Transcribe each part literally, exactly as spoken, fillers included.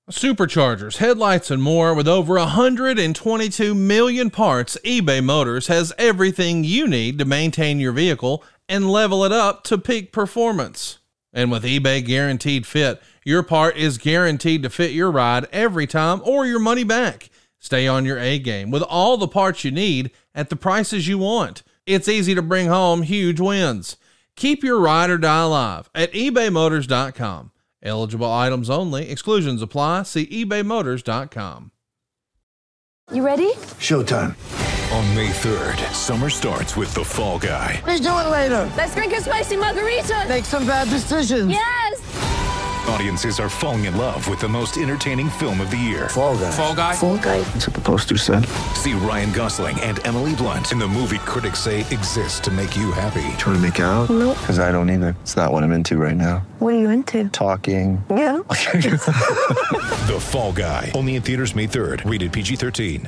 Superchargers, headlights, and more. With over one hundred twenty-two million parts, eBay Motors has everything you need to maintain your vehicle and level it up to peak performance. And with eBay Guaranteed Fit, your part is guaranteed to fit your ride every time or your money back. Stay on your A game with all the parts you need at the prices you want. It's easy to bring home huge wins. Keep your ride or die alive at ebay motors dot com. Eligible items only. Exclusions apply. See ebay motors dot com. You ready? Showtime. On May third, summer starts with The Fall Guy. Let's do it later. Let's drink a spicy margarita. Make some bad decisions. Yes! Audiences are falling in love with the most entertaining film of the year. Fall Guy. Fall Guy. Fall Guy. That's what the poster said. See Ryan Gosling and Emily Blunt in the movie critics say exists to make you happy. Trying to make it out? Nope. Because I don't either. It's not what I'm into right now. What are you into? Talking. Yeah. The Fall Guy. Only in theaters May third. Rated P G thirteen.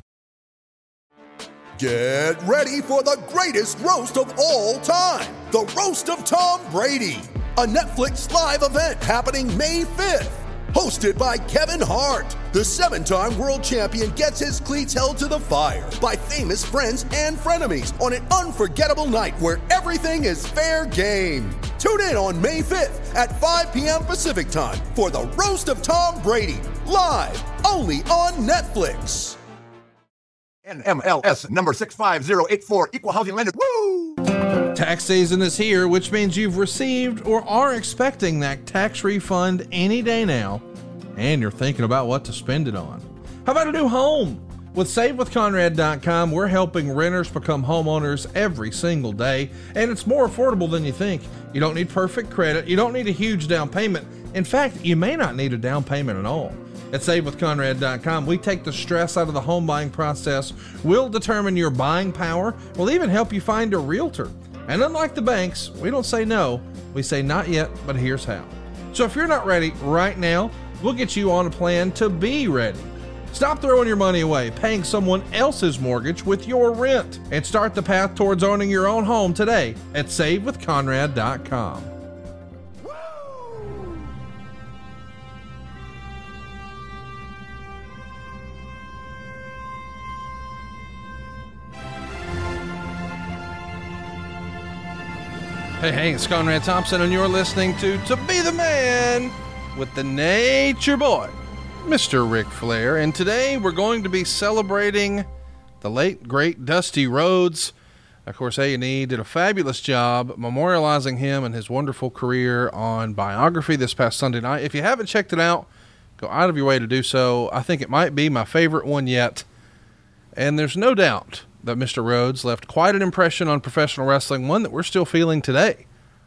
Get ready for the greatest roast of all time. The Roast of Tom Brady. A Netflix live event happening May fifth. Hosted by Kevin Hart. The seven-time world champion gets his cleats held to the fire by famous friends and frenemies on an unforgettable night where everything is fair game. Tune in on May fifth at five p.m. Pacific time for the Roast of Tom Brady. Live only on Netflix. N M L S number six five zero eight four, Equal Housing Lender. Woo! Tax season is here, which means you've received or are expecting that tax refund any day now, and you're thinking about what to spend it on. How about a new home? With save with conrad dot com, we're helping renters become homeowners every single day, and it's more affordable than you think. You don't need perfect credit. You don't need a huge down payment. In fact, you may not need a down payment at all. At save with conrad dot com, we take the stress out of the home buying process. We'll determine your buying power. We'll even help you find a realtor. And unlike the banks, we don't say no. We say not yet, but here's how. So if you're not ready right now, we'll get you on a plan to be ready. Stop throwing your money away, paying someone else's mortgage with your rent, and start the path towards owning your own home today at save with conrad dot com. Hey, hey, it's Conrad Thompson, and you're listening to To Be the Man with the Nature Boy, Mister Ric Flair. And today we're going to be celebrating the late, great Dusty Rhodes. Of course, A and E did a fabulous job memorializing him and his wonderful career on Biography this past Sunday night. If you haven't checked it out, go out of your way to do so. I think it might be my favorite one yet. And there's no doubt that Mister Rhodes left quite an impression on professional wrestling, one that we're still feeling today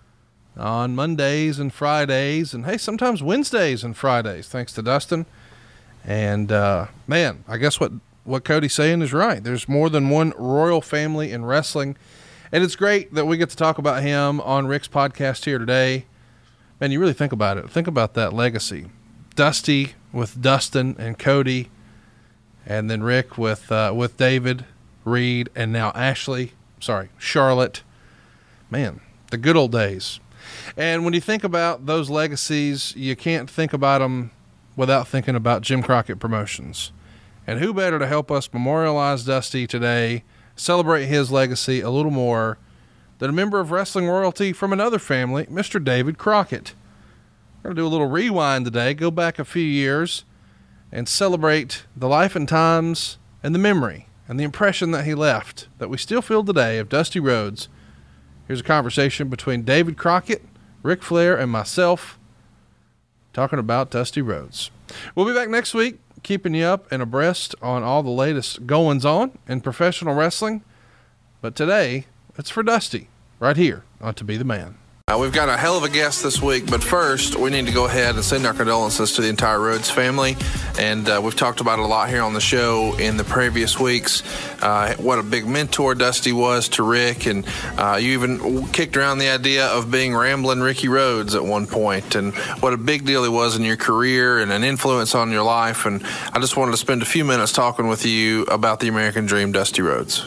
on Mondays and Fridays, and hey, sometimes Wednesdays and Fridays, thanks to Dustin. And uh, man, I guess what, what Cody's saying is right. There's more than one royal family in wrestling, and it's great that we get to talk about him on Rick's podcast here today. Man, you really think about it. Think about that legacy. Dusty with Dustin and Cody, and then Rick with uh, with David, Reed, and now Ashley, sorry, Charlotte. Man, the good old days. And when you think about those legacies, you can't think about them without thinking about Jim Crockett Promotions. And who better to help us memorialize Dusty today, celebrate his legacy a little more, than a member of wrestling royalty from another family, Mister David Crockett. We're going to do a little rewind today, go back a few years, and celebrate the life and times and the memory and the impression that he left that we still feel today of Dusty Rhodes. Here's a conversation between David Crockett, Ric Flair, and myself talking about Dusty Rhodes. We'll be back next week, keeping you up and abreast on all the latest goings-on in professional wrestling. But today, it's for Dusty, right here on To Be the Man. Uh, we've got a hell of a guest this week, but first we need to go ahead and send our condolences to the entire Rhodes family. And uh, we've talked about it a lot here on the show in the previous weeks, uh, what a big mentor Dusty was to Rick. And uh, you even kicked around the idea of being Ramblin' Ricky Rhodes at one point, and what a big deal he was in your career and an influence on your life. And I just wanted to spend a few minutes talking with you about the American Dream, Dusty Rhodes.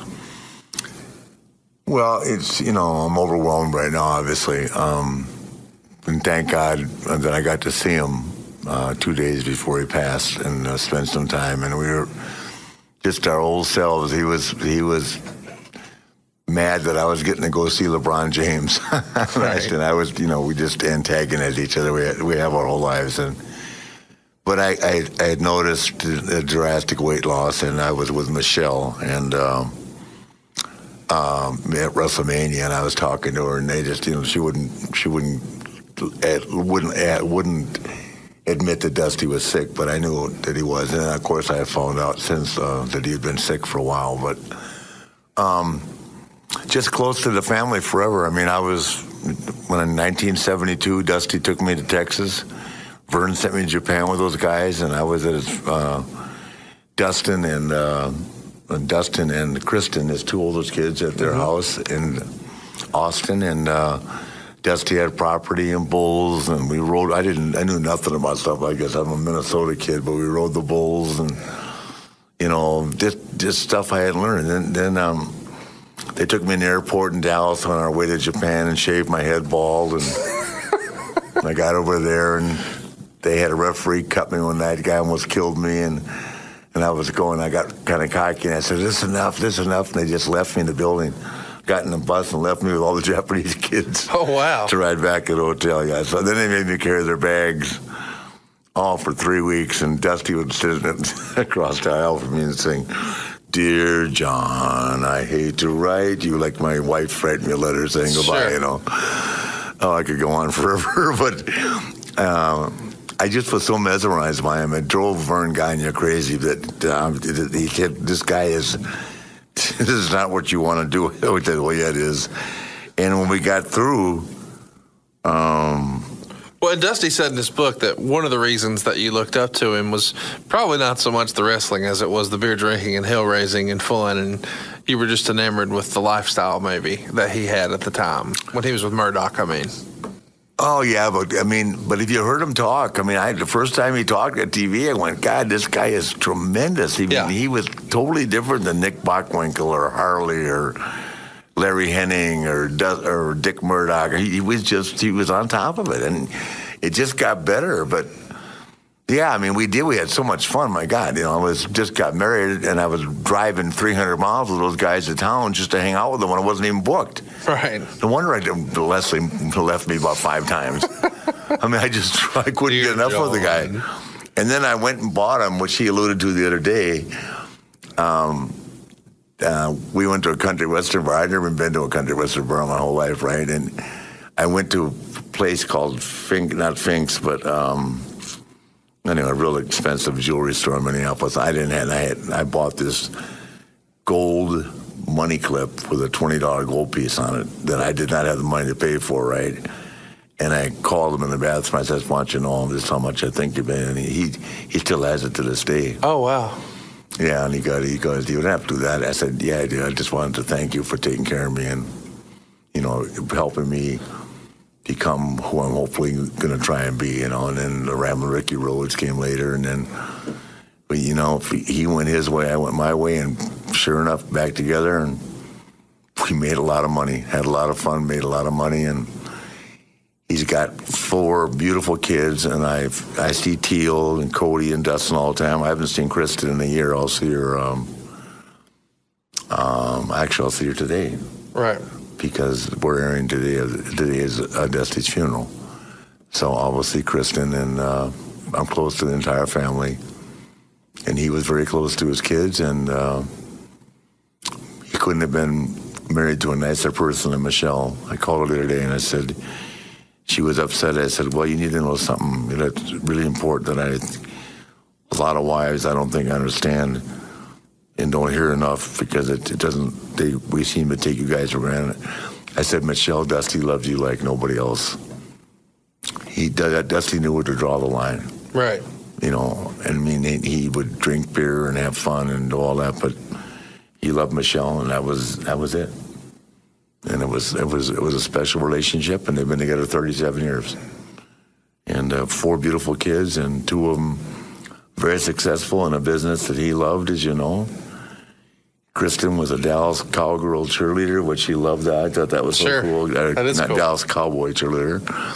Well, it's, you know, I'm overwhelmed right now, obviously. Um, and thank God that I got to see him uh, two days before he passed and uh, spent some time, and we were just our old selves. He was he was mad that I was getting to go see LeBron James, right. And I was, you know, we just antagonized each other. We had, we have our whole lives, and but I, I I had noticed a drastic weight loss, and I was with Michelle and. Um, Um, at WrestleMania, and I was talking to her, and they just, you know, she wouldn't, she wouldn't, wouldn't, wouldn't admit that Dusty was sick, but I knew that he was, and of course I had found out since uh, that he had been sick for a while, but um, just close to the family forever. I mean, I was when in nineteen seventy-two, Dusty took me to Texas. Vern sent me to Japan with those guys, and I was at his, uh, Dustin and. Uh, Dustin and Kristen, his two oldest kids, at their mm-hmm. house in Austin, and uh, Dusty had property in bulls, and we rode. I didn't. I knew nothing about stuff like this. I'm a Minnesota kid, but we rode the bulls, and you know, just just stuff I hadn't learned. And then, then um, they took me in the airport in Dallas on our way to Japan and shaved my head bald, and I got over there, and they had a referee cut me when that guy almost killed me, and. And I was going, I got kind of cocky, and I said, this is enough, this is enough. And they just left me in the building, got in the bus and left me with all the Japanese kids. Oh, wow. To ride back to the hotel, yeah. So then they made me carry their bags all for three weeks, and Dusty would sit across the aisle from me and sing, Dear John, I hate to write you, like my wife writing me a letter saying goodbye, sure. You know. Oh, I could go on forever, but... Uh, I just was so mesmerized by him. It drove Vern Gagne crazy that um, he said, this guy is, this is not what you want to do. We said, well, yeah, it is. And when we got through... Um, well, and Dusty said in his book that one of the reasons that you looked up to him was probably not so much the wrestling as it was the beer drinking and hill raising and fun, and you were just enamored with the lifestyle maybe that he had at the time, when he was with Murdoch, I mean. Oh, yeah, but I mean, but if you heard him talk, I mean, I, the first time he talked at T V, I went, God, this guy is tremendous. He, yeah. he was totally different than Nick Bockwinkel or Harley or Larry Hennig or, or Dick Murdoch. He, he was just, he was on top of it, and it just got better. But, yeah, I mean, we did. We had so much fun. My God, you know, I was just got married, and I was driving three hundred miles with those guys to town just to hang out with them when I wasn't even booked. Right. No wonder I did, Leslie left me about five times. I mean, I just I couldn't Dear get enough John. Of the guy. And then I went and bought him, which he alluded to the other day. Um, uh, we went to a country western bar. I'd never been to a country western bar my whole life, right? And I went to a place called Fink, not Fink's, but um, anyway, a real expensive jewelry store in Minneapolis. I didn't have. I had. I bought this gold money clip with a twenty dollar gold piece on it that I did not have the money to pay for, right? And I called him in the bathroom. I said, why don't you know this is how much I think you've been? And he, he still has it to this day. Oh, wow. Yeah, and he got he goes, you don't have to do that. I said, yeah, I do. I just wanted to thank you for taking care of me and, you know, helping me become who I'm hopefully going to try and be, you know. And then the Ramblin' Ricky Rhodes came later, and then, but, you know, he went his way, I went my way, and sure enough, back together, and we made a lot of money, had a lot of fun, made a lot of money, and he's got four beautiful kids, and I I see Teal and Cody and Dustin all the time. I haven't seen Kristen in a year. I'll see her, um, um, actually, I'll see her today. Right. Because we're airing today, today is uh, Dusty's funeral. So I will see Kristen, and uh, I'm close to the entire family. And he was very close to his kids, and uh, he couldn't have been married to a nicer person than Michelle. I called her the other day, and I said, she was upset. I said, well, you need to know something that's really important that I, a lot of wives I don't think understand and don't hear enough because it, it doesn't, they, we seem to take you guys for granted. I said, Michelle, Dusty loves you like nobody else. He Dusty knew where to draw the line. Right. You know, I mean, he, he would drink beer and have fun and do all that, but he loved Michelle, and that was that was it. And it was it was it was a special relationship, and they've been together thirty-seven years, and uh, four beautiful kids, and two of them very successful in a business that he loved, as you know. Kristen was a Dallas Cowgirl cheerleader, which he loved. That I thought that was sure. so cool. Uh, that is not cool. Dallas Cowboy cheerleader.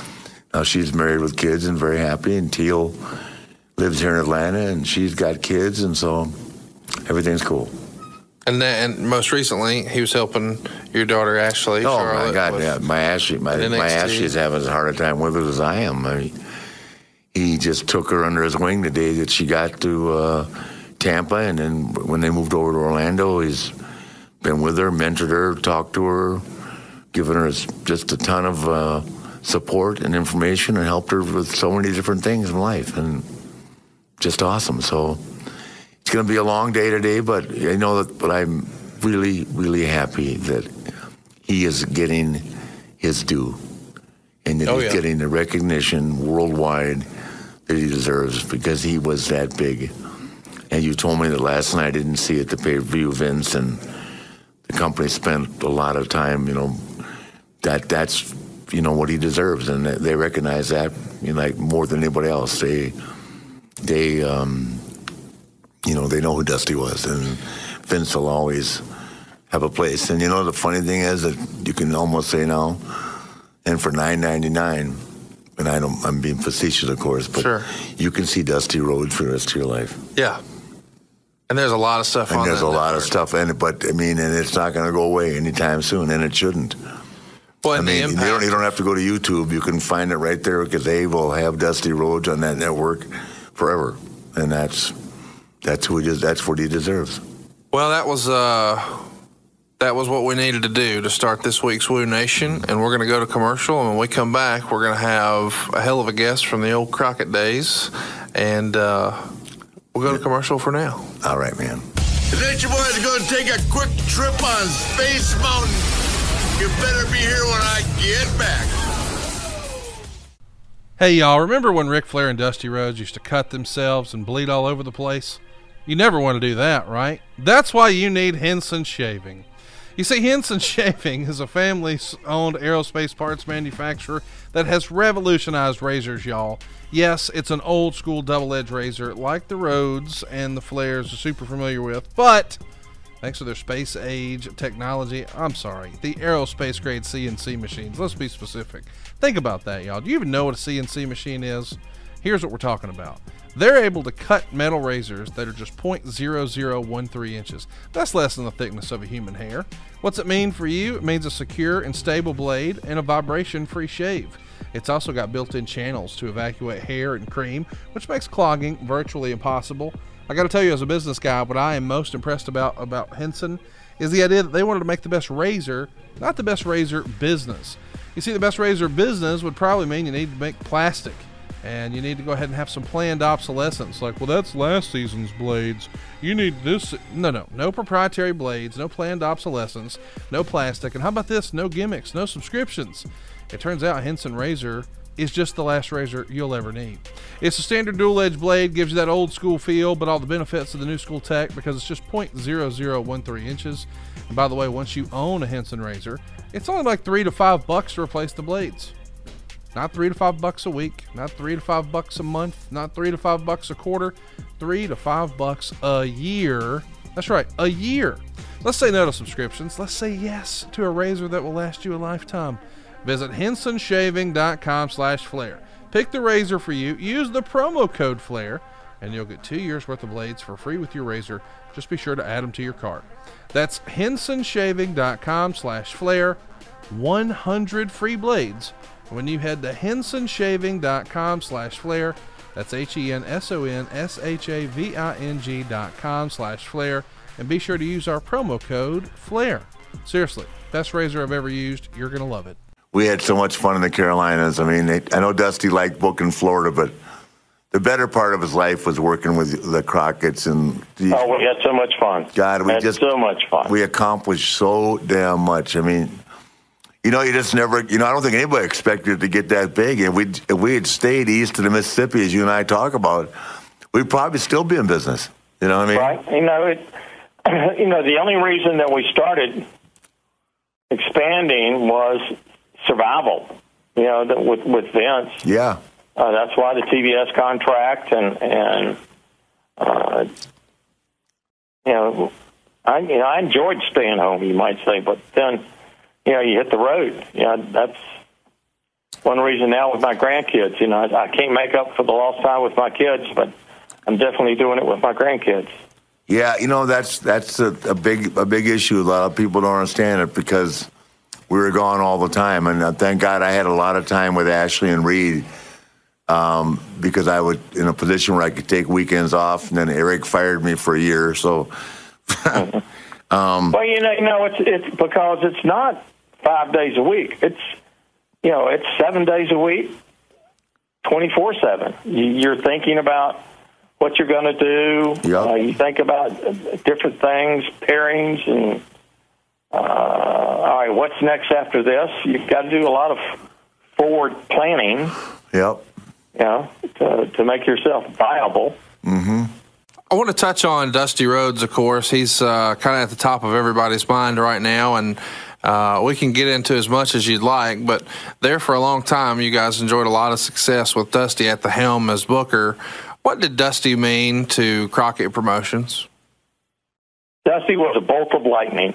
Now she's married with kids and very happy, and Teal lives here in Atlanta, and she's got kids, and so everything's cool. And then, and most recently, he was helping your daughter Ashley. Oh Charlotte, my God! Yeah, my Ashley, my, my Ashley is having as hard a time with it as I am. I mean, he just took her under his wing the day that she got to uh, Tampa, and then when they moved over to Orlando, he's been with her, mentored her, talked to her, given her just a ton of uh, support and information, and helped her with so many different things in life, and just awesome. So it's going to be a long day today, but I know that. But I'm really, really happy that he is getting his due, and that oh, he's yeah. getting the recognition worldwide that he deserves, because he was that big. And you told me that last night. I didn't see it, the pay-per-view, Vince, and the company spent a lot of time, you know, that that's, you know, what he deserves, and they recognize that, you know, like more than anybody else. They, they, um, you know, they know who Dusty was, and Vince will always have a place. And you know, the funny thing is that you can almost say now, and for nine ninety-nine, and I don't, I'm being facetious, of course, but sure. you can see Dusty Rhodes for the rest of your life. Yeah. And there's a lot of stuff and on there's that a lot network. of stuff in it, but I mean, and it's not going to go away anytime soon, and it shouldn't. Well, I mean, you don't, you don't have to go to YouTube. You can find it right there, because they will have Dusty Rhodes on that network forever, and that's that's who he is. That's what he deserves. Well, that was uh, that was what we needed to do to start this week's Woo Nation, and we're going to go to commercial. And when we come back, we're going to have a hell of a guest from the old Crockett days, and uh, we'll go to commercial for now. All right, man. Nature Boy is going to take a quick trip on Space Mountain. You better be here when I get back. Hey, y'all, remember when Ric Flair and Dusty Rhodes used to cut themselves and bleed all over the place? You never want to do that, right? That's why you need Henson Shaving. You see, Henson Shaving is a family-owned aerospace parts manufacturer that has revolutionized razors, y'all. Yes, it's an old-school double-edged razor like the Rhodes and the Flairs are super familiar with, but thanks to their space-age technology, I'm sorry, the aerospace-grade C N C machines. Let's be specific. Think about that, y'all. Do you even know what a C N C machine is? Here's what we're talking about. They're able to cut metal razors that are just zero point zero zero one three inches. That's less than the thickness of a human hair. What's it mean for you? It means a secure and stable blade and a vibration-free shave. It's also got built-in channels to evacuate hair and cream, which makes clogging virtually impossible. I got to tell you, as a business guy, what I am most impressed about about Henson is the idea that they wanted to make the best razor, not the best razor business. You see, the best razor business would probably mean you need to make plastic, and you need to go ahead and have some planned obsolescence. Like, well, that's last season's blades. You need this. No, no, no proprietary blades, no planned obsolescence, no plastic. And how about this? No gimmicks, no subscriptions. It turns out Henson Razor is just the last razor you'll ever need. It's a standard dual-edged blade, gives you that old school feel, but all the benefits of the new school tech, because it's just zero point zero zero one three inches. And by the way, once you own a Henson razor, it's only like three to five bucks to replace the blades. Not three to five bucks a week, not three to five bucks a month, not three to five bucks a quarter, three to five bucks a year. That's right, a year. Let's say no to subscriptions. Let's say yes to a razor that will last you a lifetime. Visit henson shaving dot com slash Flair. Pick the razor for you, use the promo code Flair, and you'll get two years worth of blades for free with your razor. Just be sure to add them to your cart. That's henson shaving dot com slash Flair. one hundred free blades when you head to henson shaving dot com slash Flair. That's H E N S O N S H A V I N G dot com slash Flair. And be sure to use our promo code Flair. Seriously, best razor I've ever used. You're going to love it. We had so much fun in the Carolinas. I mean, they, I know Dusty liked booking Florida, but the better part of his life was working with the Crockett's. And the, oh, we had so much fun. God, we had just so much fun. We accomplished so damn much. I mean, you know, you just never, you know, I don't think anybody expected it to get that big. And we, if we had stayed east of the Mississippi, as you and I talk about, we'd probably still be in business. You know what I mean? Right. You know, it, you know, the only reason that we started expanding was survival. You know, that with with Vince. Yeah. Uh, that's why the T B S contract and and uh, you know, I you know I enjoyed staying home, you might say, but then you know you hit the road. Yeah, you know, that's one reason now with my grandkids. You know, I, I can't make up for the lost time with my kids, but I'm definitely doing it with my grandkids. Yeah, you know, that's that's a, a big a big issue. A lot of people don't understand it because we were gone all the time. And uh, thank God I had a lot of time with Ashley and Reed um, because I was in a position where I could take weekends off. And then Eric fired me for a year. So, um, well, you know, you know, it's it's because it's not five days a week. It's you know, it's seven days a week, twenty-four seven. You're thinking about what you're going to do. Yep. Uh, you think about different things, pairings, and uh, all right, what's next after this? You've got to do a lot of forward planning. Yep. You know, to, to make yourself viable. Mm-hmm. I want to touch on Dusty Rhodes, of course. He's uh, kind of at the top of everybody's mind right now, and uh, we can get into as much as you'd like, but there for a long time, you guys enjoyed a lot of success with Dusty at the helm as booker. What did Dusty mean to Crockett Promotions? Dusty was a bolt of lightning,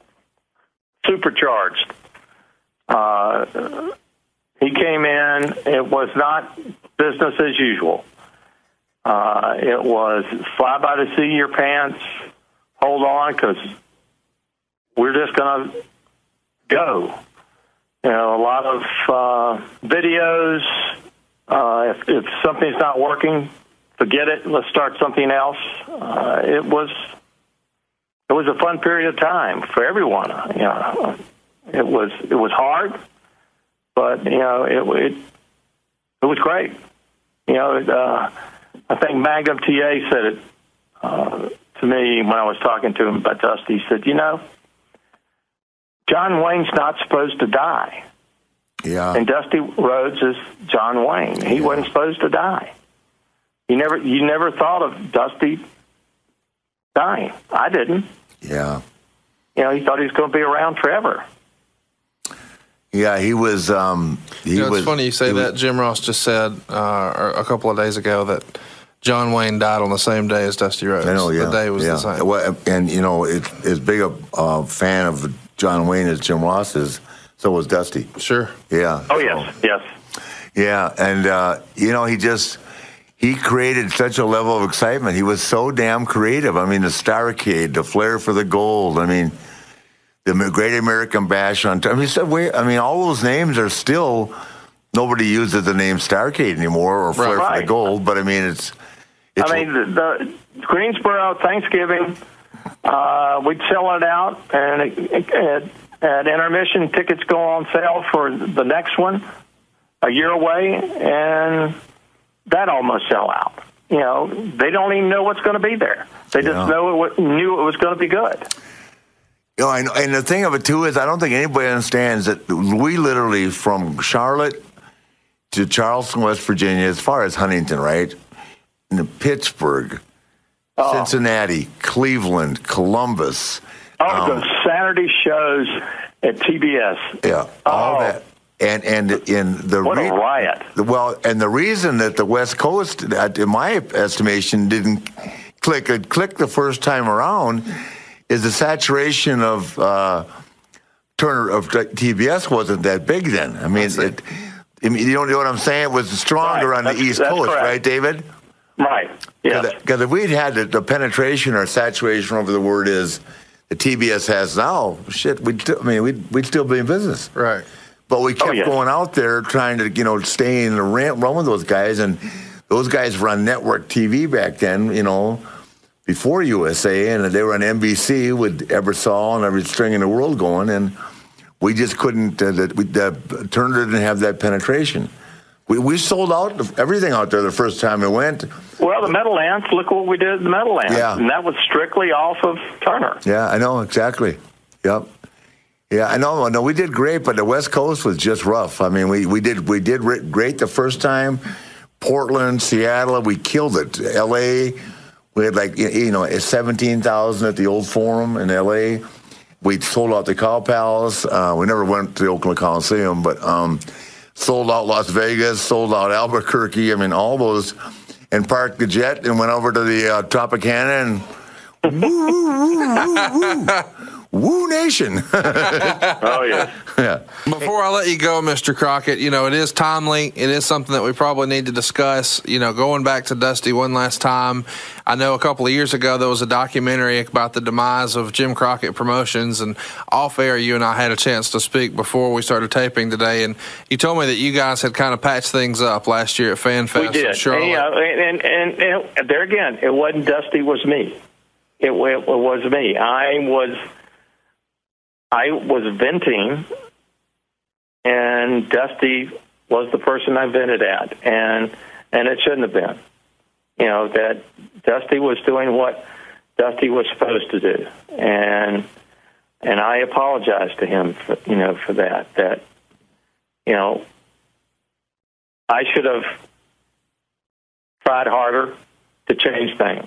supercharged. Uh, he came in, it was not business as usual. Uh, it was fly by the seat of your pants, hold on, because we're just going to go. You know, a lot of uh, videos. Uh, if, if something's not working, forget it. Let's start something else. Uh, it was it was a fun period of time for everyone. You know, it was it was hard, but you know it it, it was great. You know, it, uh, I think Magnum T A said it uh, to me when I was talking to him about Dusty. He said, "You know, John Wayne's not supposed to die." Yeah. And Dusty Rhodes is John Wayne. He yeah. wasn't supposed to die. You never, you never thought of Dusty dying. I didn't. Yeah. You know, he thought he was going to be around forever. Yeah, he was. Um, he you know, it's was, funny you say that. Was, Jim Ross just said uh, a couple of days ago that John Wayne died on the same day as Dusty Rhodes. I know, yeah. The day was yeah. the same. Well, and, you know, it, as big a uh, fan of John Wayne as Jim Ross is, so was Dusty. Sure. Yeah. Oh, so. yes, yes. Yeah, and, uh, you know, he just, he created such a level of excitement. He was so damn creative. I mean, the Starrcade, the Flair for the Gold, I mean, the Great American Bash on, I mean, so wait, I mean, all those names are still, nobody uses the name Starrcade anymore or Flair right. for the Gold, but I mean, it's, it's I mean, the, the Greensboro Thanksgiving, uh, we'd sell it out, and it, it, it, at intermission, tickets go on sale for the next one a year away, and that almost sell out. You know, they don't even know what's going to be there. They just yeah. know it, knew it was going to be good. You know, I know, and the thing of it, too, is I don't think anybody understands that we literally, from Charlotte to Charleston, West Virginia, as far as Huntington, right, and Pittsburgh, oh. Cincinnati, Cleveland, Columbus. Oh, um, those Saturday shows at T B S. Yeah, all oh. that. And and in the what re- a riot! Well, and the reason that the West Coast, in my estimation, didn't click it click the first time around is the saturation of uh, Turner of T B S wasn't that big then. I mean, it, I mean, you don't know what I'm saying? It was stronger right. on the that's, East that's Coast, correct. right, David? Right. Yes. Because if we'd had the, the penetration or saturation, whatever the word is, the T B S has now, shit, we'd I mean, we'd we'd still be in business, right? But we kept oh, yes. going out there trying to, you know, stay in the run with those guys, and those guys were on network T V back then, you know, before U S A, and they were on N B C with Ebersol and every string in the world going, and we just couldn't. Uh, the, we, the Turner didn't have that penetration. We we sold out everything out there the first time it went. Well, the Meadowlands, look what we did at the Meadowlands. Yeah. And that was strictly off of Turner. Yeah, I know, exactly. Yep. Yeah, I know. No, we did great, but the West Coast was just rough. I mean, we, we did we did great the first time. Portland, Seattle, we killed it. L A, we had like, you know, seventeen thousand at the old Forum in L A. We sold out the Cow Palace. Uh, we never went to the Oakland Coliseum, but um, sold out Las Vegas, sold out Albuquerque. I mean, all those. And parked the jet and went over to the uh, Tropicana and woo, woo, woo, woo. Woo Nation. Oh, yeah. Yeah. Before I let you go, Mister Crockett, you know, it is timely. It is something that we probably need to discuss. You know, going back to Dusty one last time, I know a couple of years ago there was a documentary about the demise of Jim Crockett Promotions, and off air you and I had a chance to speak before we started taping today, and you told me that you guys had kind of patched things up last year at Fan Fest. We did. in Charlotte. And, yeah, and, and, and there again, it wasn't Dusty, it was me. It, it was me. I was... I was venting, and Dusty was the person I vented at, and and it shouldn't have been. You know, that Dusty was doing what Dusty was supposed to do, and and I apologize to him for, you know, for that. That, you know, I should have tried harder to change things,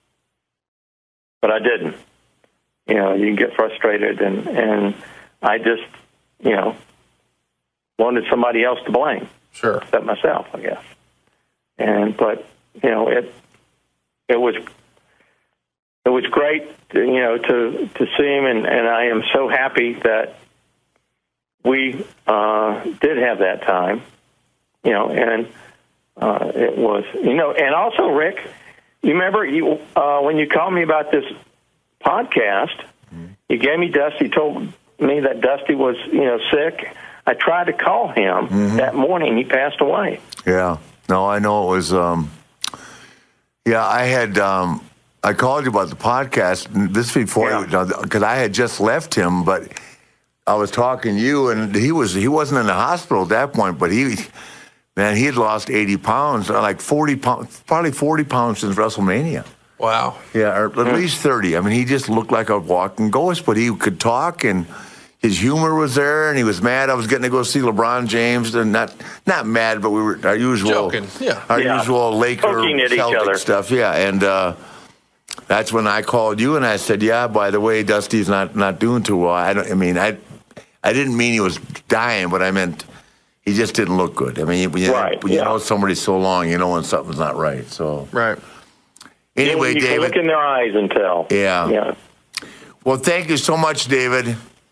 but I didn't. You know, you can get frustrated, and, and I just, you know, wanted somebody else to blame. Sure. Except myself, I guess. And, but, you know, it, it was, it was great, to, you know, to, to see him, and, and I am so happy that we uh, did have that time, you know, and uh, it was, you know, and also, Rick, you remember you uh, when you called me about this podcast, mm-hmm. you gave me Dusty, told me that Dusty was, you know, sick. I tried to call him mm-hmm. that morning. He passed away. Yeah. No, I know it was, um, yeah, I had, um, I called you about the podcast, and this before, because yeah. I had just left him, but I was talking to you, and he, was, he wasn't in the hospital at that point, but he, man, he had lost eighty pounds, like forty pounds, probably forty pounds since WrestleMania. Wow. Yeah, or at mm-hmm. least thirty. I mean, he just looked like a walking ghost, but he could talk, and his humor was there, and he was mad I was getting to go see LeBron James, and not not mad, but we were our usual, joking, yeah, our yeah. usual Laker Celtic stuff, yeah. And uh, that's when I called you, and I said, yeah, by the way, Dusty's not not doing too well. I don't. I mean, I I didn't mean he was dying, but I meant he just didn't look good. I mean, when you, right, when you yeah. know somebody so long, you know when something's not right. So right. Anyway, you, you David. can look in their eyes and tell. Yeah. Yeah. Well, thank you so much, David.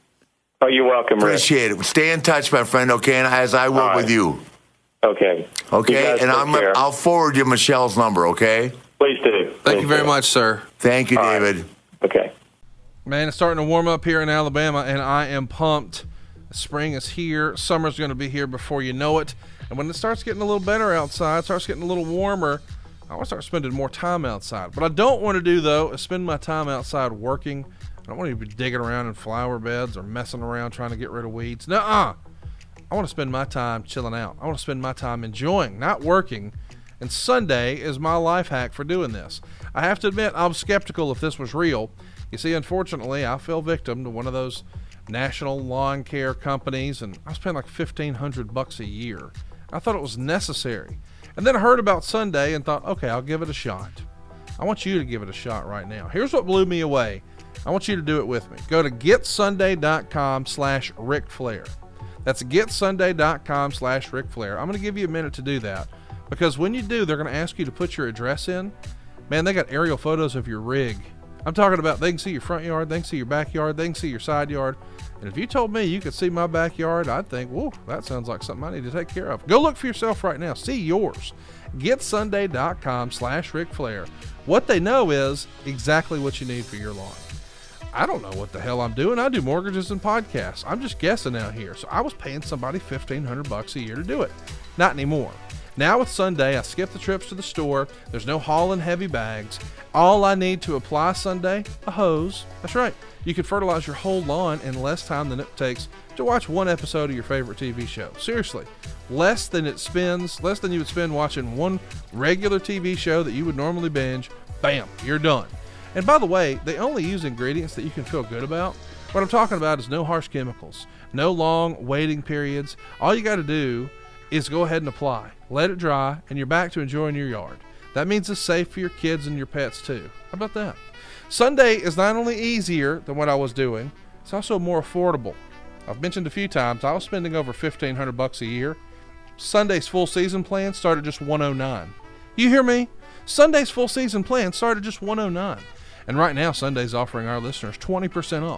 Oh, you're welcome, Rick. Appreciate it. Stay in touch, my friend, okay? And as I will right. with you. Okay. Okay? And I'm, I'll forward you Michelle's number, okay? Please do. Thank Please you very do. much, sir. Thank you, All David. Right. Okay. Man, it's starting to warm up here in Alabama, and I am pumped. Spring is here. Summer's going to be here before you know it. And when it starts getting a little better outside, starts getting a little warmer, I want to start spending more time outside. What I don't want to do, though, is spend my time outside working. I don't want to be digging around in flower beds or messing around trying to get rid of weeds. Nuh-uh. I want to spend my time chilling out. I want to spend my time enjoying, not working. And Sunday is my life hack for doing this. I have to admit, I was skeptical if this was real. You see, unfortunately, I fell victim to one of those national lawn care companies, and I spent like fifteen hundred bucks a year. I thought it was necessary. And then I heard about Sunday and thought, okay, I'll give it a shot. I want you to give it a shot right now. Here's what blew me away. I want you to do it with me. Go to getsunday.com slash Ric Flair. That's getsunday.com slash Ric Flair. I'm going to give you a minute to do that, because when you do, they're going to ask you to put your address in. Man, they got aerial photos of your rig. I'm talking about they can see your front yard, they can see your backyard, they can see your side yard. And if you told me you could see my backyard, I'd think, whoa, that sounds like something I need to take care of. Go look for yourself right now. See yours. getsunday.com slash Ric Flair. What they know is exactly what you need for your lawn. I don't know what the hell I'm doing. I do mortgages and podcasts. I'm just guessing out here. So I was paying somebody fifteen hundred bucks a year to do it. Not anymore. Now with Sunday, I skip the trips to the store. There's no hauling heavy bags. All I need to apply Sunday, a hose. That's right. You can fertilize your whole lawn in less time than it takes to watch one episode of your favorite T V show. Seriously, less than it spends, less than you would spend watching one regular T V show that you would normally binge. Bam, you're done. And by the way, they only use ingredients that you can feel good about. What I'm talking about is no harsh chemicals, no long waiting periods. All you got to do is go ahead and apply. Let it dry, and you're back to enjoying your yard. That means it's safe for your kids and your pets too. How about that? Sunday is not only easier than what I was doing, it's also more affordable. I've mentioned a few times I was spending over fifteen hundred bucks a year. Sunday's full season plan started just one oh nine. You hear me? Sunday's full season plan started just one oh nine. And right now, Sunday's offering our listeners twenty percent off.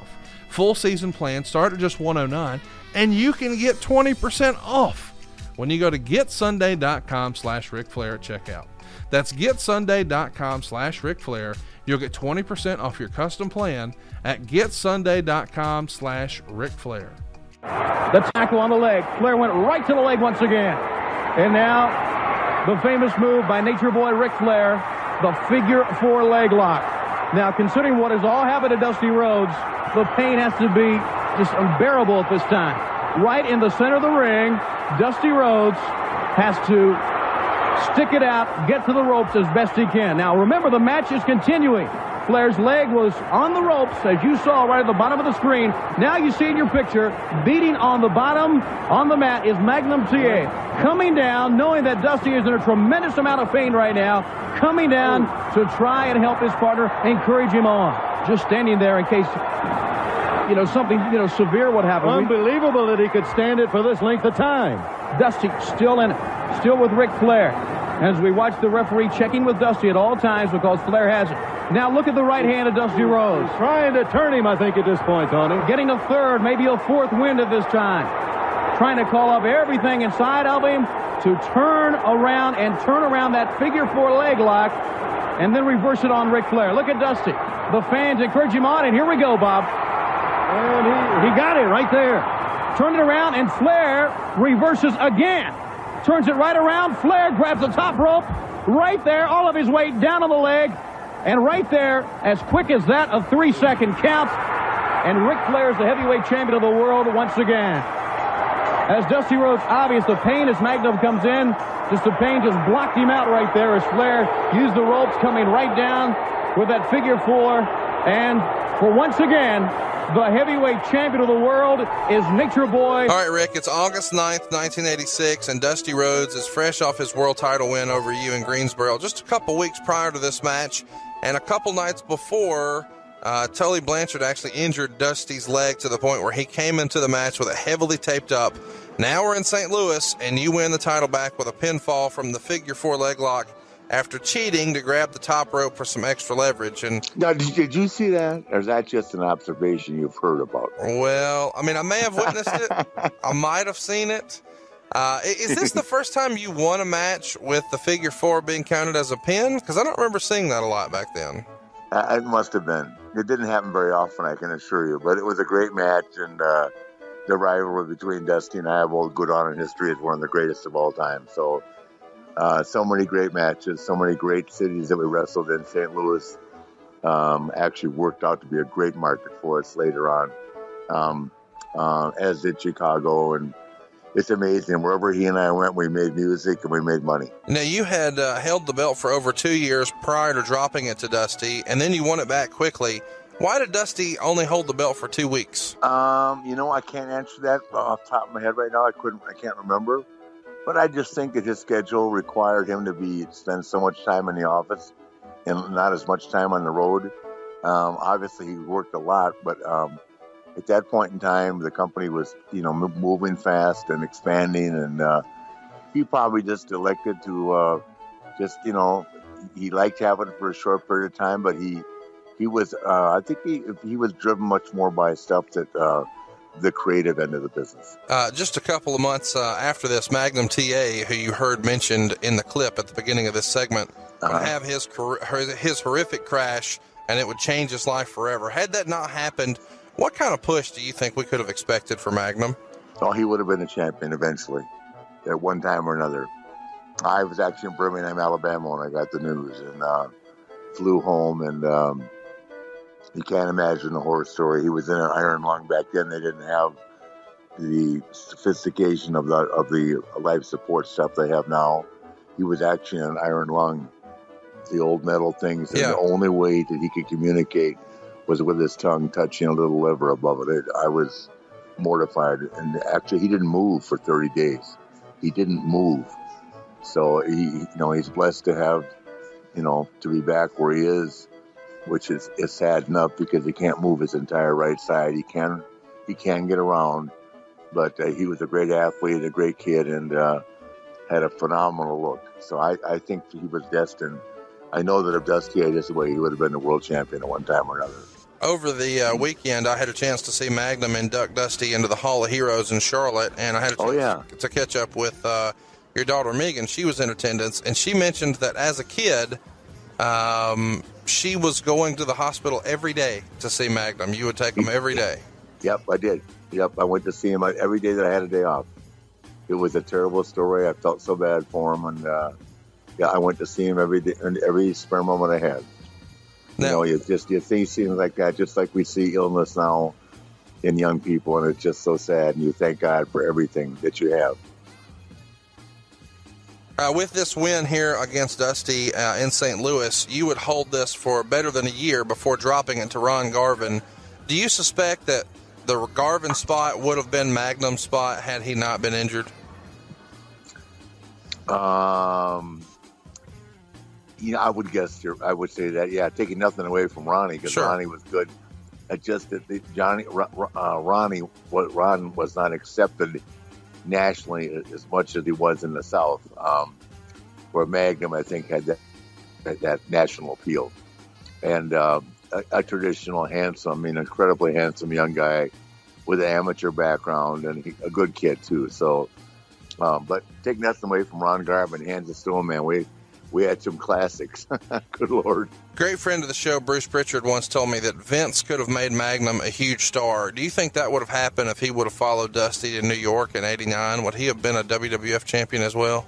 Full season plans start at just one hundred nine dollars, and you can get twenty percent off when you go to getsunday.com slash Ric Flair at checkout. That's getsunday.com slash Ric Flair. You'll get twenty percent off your custom plan at getsunday.com slash Ric Flair. The tackle on the leg. Flair went right to the leg once again. And now the famous move by Nature Boy Ric Flair, the figure four leg lock. Now, considering what has all happened to Dusty Rhodes, the pain has to be just unbearable at this time. Right in the center of the ring, Dusty Rhodes has to stick it out, get to the ropes as best he can. Now, remember, the match is continuing. Flair's leg was on the ropes, as you saw right at the bottom of the screen. Now you see in your picture, beating on the bottom on the mat is Magnum T A. Coming down, knowing that Dusty is in a tremendous amount of pain right now, coming down to try and help his partner, encourage him on. Just standing there in case, you know, something, you know, severe would happen. Unbelievable that he could stand it for this length of time. Dusty still in it, still with Ric Flair. As we watch the referee checking with Dusty at all times because Flair has it. Now look at the right hand of Dusty Rhodes. Trying to turn him, I think, at this point, Tony. Getting a third, maybe a fourth wind at this time. Trying to call up everything inside of him to turn around and turn around that figure four leg lock and then reverse it on Ric Flair. Look at Dusty. The fans encourage him on, and here we go, Bob. And he, he got it right there. Turn it around, and Flair reverses again. Turns it right around. Flair grabs the top rope. Right there, all of his weight down on the leg. And right there, as quick as that, a three-second count. And Ric Flair is the heavyweight champion of the world once again. As Dusty Rhodes, obvious the pain as Magnum comes in. Just the pain just blocked him out right there as Flair used the ropes coming right down with that figure four. And for once again, the heavyweight champion of the world is Nature Boy. All right, Rick, it's August ninth, nineteen eighty-six, and Dusty Rhodes is fresh off his world title win over you in Greensboro just a couple weeks prior to this match, and a couple nights before, uh, Tully Blanchard actually injured Dusty's leg to the point where he came into the match with it heavily taped up. Now we're in Saint Louis, and you win the title back with a pinfall from the figure four leg lock after cheating to grab the top rope for some extra leverage. And now, did, did you see that, or is that just an observation you've heard about? Well, I mean, I may have witnessed it. I might have seen it. Uh, is this the first time you won a match with the figure four being counted as a pin? Because I don't remember seeing that a lot back then. Uh, it must have been. It didn't happen very often, I can assure you. But it was a great match, and uh, the rivalry between Dusty and I have will go down in history as one of the greatest of all time. So. Uh, so many great matches, so many great cities that we wrestled in. Saint Louis um, actually worked out to be a great market for us later on, um, uh, as did Chicago. And it's amazing. Wherever he and I went, we made music and we made money. Now, you had uh, held the belt for over two years prior to dropping it to Dusty, and then you won it back quickly. Why did Dusty only hold the belt for two weeks? Um, you know, I can't answer that off the top of my head right now. I couldn't. I can't remember. But I just think that his schedule required him to be spend so much time in the office and not as much time on the road. Um, obviously, he worked a lot, but um, at that point in time, the company was, you know, moving fast and expanding, and uh, he probably just elected to uh, just, you know, he liked having it for a short period of time, but he he was, uh, I think he he was driven much more by stuff that. Uh, the creative end of the business. Uh, just a couple of months uh, after this, Magnum T A, who you heard mentioned in the clip at the beginning of this segment, uh-huh. would have his, his horrific crash, and it would change his life forever. Had that not happened, what kind of push do you think we could have expected for Magnum? Oh, he would have been a champion eventually, at one time or another. I was actually in Birmingham, Alabama when I got the news, and uh, flew home, and um, you can't imagine the horror story. He was in an iron lung back then. They didn't have the sophistication of the of the life support stuff they have now. He was actually in an iron lung, the old metal things, and yeah. the only way that he could communicate was with his tongue touching a little liver above it. I was mortified, and actually he didn't move for thirty days. He didn't move. So he, you know, he's blessed to have, you know, to be back where he is. Which is, is sad enough because he can't move his entire right side. He can he can get around, but uh, he was a great athlete, a great kid, and uh, had a phenomenal look. So I, I think he was destined. I know that if Dusty had his way, he would have been the world champion at one time or another. Over the uh, weekend, I had a chance to see Magnum induct Dusty into the Hall of Heroes in Charlotte, and I had a chance Oh, yeah. to catch up with uh, your daughter Megan. She was in attendance, and she mentioned that as a kid, um, she was going to the hospital every day to see Magnum. You would take him every day. Yep, I did. Yep, I went to see him every day that I had a day off. It was a terrible story. I felt so bad for him, and uh, yeah, I went to see him every day, and every spare moment I had. You Now- know, you just you see things like that, just like we see illness now in young people, and it's just so sad. And you thank God for everything that you have. Uh, with this win here against Dusty uh, in Saint Louis, you would hold this for better than a year before dropping it to Ron Garvin. Do you suspect that the Garvin spot would have been Magnum's spot had he not been injured? Um, you know, I would guess you're, I would say that, yeah, taking nothing away from Ronnie, because Sure. Ronnie was good. It's just that the Johnny, uh, Ronnie, what Ron was not accepted nationally as much as he was in the South. Um, where Magnum, I think, had that that, that national appeal, and uh, a, a traditional, handsome, I mean, incredibly handsome young guy with an amateur background, and he, a good kid too. So, um, but take nothing away from Ron Garvin, hands it to him, man. We we had some classics. Good Lord. Great friend of the show, Bruce Pritchard, once told me that Vince could have made Magnum a huge star. Do you think that would have happened if he would have followed Dusty to New York in eighty-nine? Would he have been a W W F champion as well?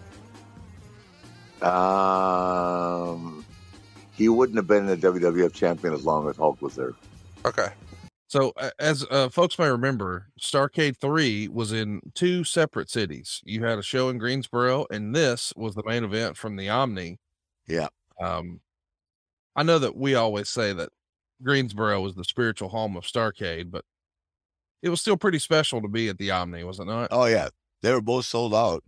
Um, he wouldn't have been a W W F champion as long as Hulk was there. Okay. So, uh, as uh, folks may remember, Starrcade three was in two separate cities. You had a show in Greensboro, and this was the main event from the Omni. Yeah. Um, I know that we always say that Greensboro was the spiritual home of Starrcade, but it was still pretty special to be at the Omni, was it not? Oh, yeah. They were both sold out.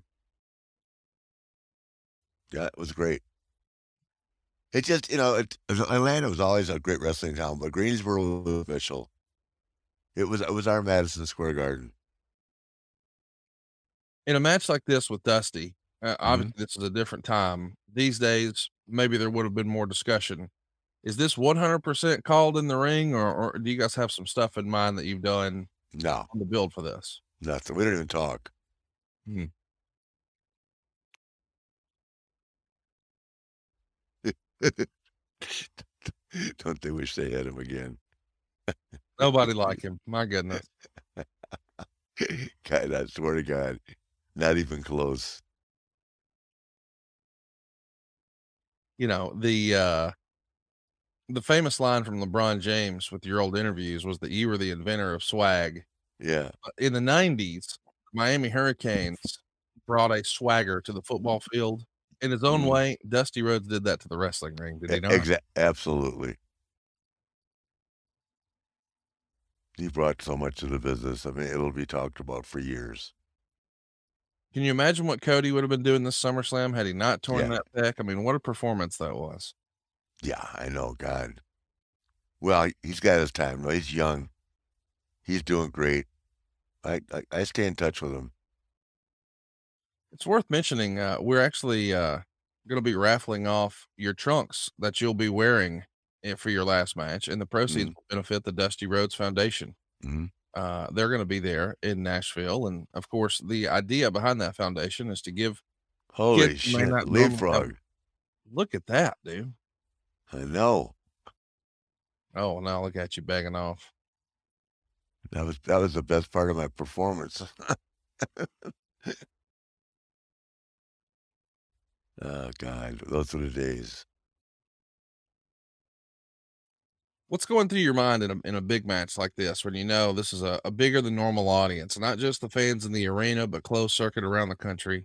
Yeah, it was great. It just, you know, it, Atlanta was always a great wrestling town, but Greensboro was official. It was it was our Madison Square Garden. In a match like this with Dusty, uh, obviously this is a different time. These days, maybe there would have been more discussion. Is this one hundred percent called in the ring, or, or do you guys have some stuff in mind that you've done No, on the build for this? nothing. We don't even talk. Hmm. Don't they wish they had him again? Nobody like him. My goodness. God, I swear to God, not even close. You know, the uh the famous line from LeBron James with your old interviews was that you were the inventor of swag. Yeah. In the nineties, Miami Hurricanes brought a swagger to the football field. In his own Mhm. way, Dusty Rhodes did that to the wrestling ring, did he not? Exa- absolutely. He brought so much to the business. I mean, it'll be talked about for years. Can you imagine what Cody would have been doing this SummerSlam had he not torn Yeah. that pec? I mean, what a performance that was. Yeah, I know, God. Well, he- he's got his time. No, he's young. He's doing great. I, I, I stay in touch with him. It's worth mentioning, uh, we're actually uh, going to be raffling off your trunks that you'll be wearing eh, for your last match, and the proceeds will benefit the Dusty Rhodes Foundation. Mhm. Uh, they're going to be there in Nashville, and of course, the idea behind that foundation is to give Holy kids who may shit, not normally have- leapfrog. Look at that, dude. I know. Oh, now look at you begging off. That was that was the best part of my performance. Oh God, those were the days. What's going through your mind in a in a big match like this when you know this is a, a bigger than normal audience, not just the fans in the arena, but closed circuit around the country?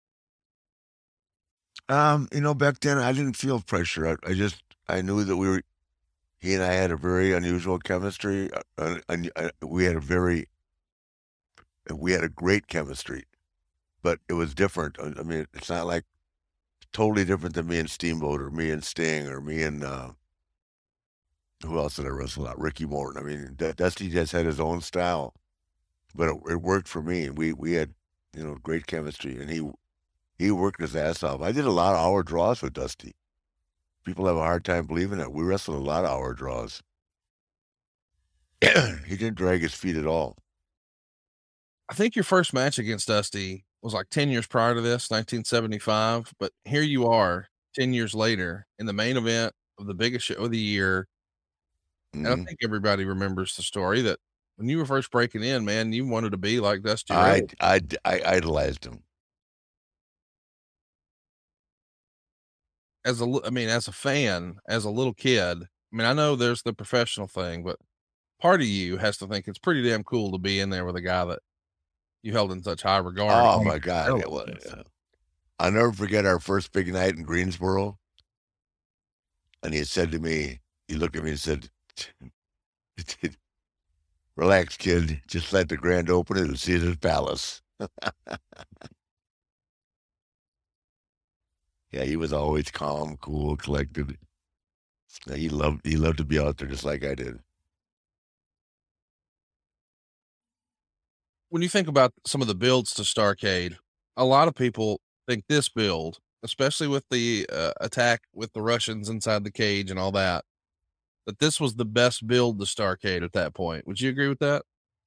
Um, you know, back then I didn't feel pressure. I, I just I knew that we were. He and I had a very unusual chemistry. Uh, uh, and, uh, we had a very. We had a great chemistry, but it was different. I I mean, it's not like totally different than me and Steamboat or me and Sting or me and uh, who else did I wrestle out? Ricky Morton. I mean, D- Dusty just had his own style, but it, it worked for me. We we had you know great chemistry, and he he worked his ass off. I did a lot of hour draws with Dusty. People have a hard time believing it. We wrestled a lot of hour draws. he didn't drag his feet at all. I think your first match against Dusty was like ten years prior to this, nineteen seventy-five. But here you are ten years later in the main event of the biggest show of the year. Mm-hmm. And I think everybody remembers the story that when you were first breaking in, man, you wanted to be like Dusty I, Rhodes. I, I idolized him. As a, li- I mean, as a fan, as a little kid, I mean, I know there's the professional thing, but part of you has to think it's pretty damn cool to be in there with a guy that you held in such high regard. Oh my God. It was, I'll never forget our first big night in Greensboro. And he said to me, he looked at me and said, relax, kid. Just let the grand opening of Caesar's Palace. Yeah, he was always calm, cool, collected. He loved he loved to be out there just like I did. When you think about some of the builds to Starrcade, a lot of people think this build, especially with the uh, attack with the Russians inside the cage and all that, that this was the best build to Starrcade at that point. Would you agree with that?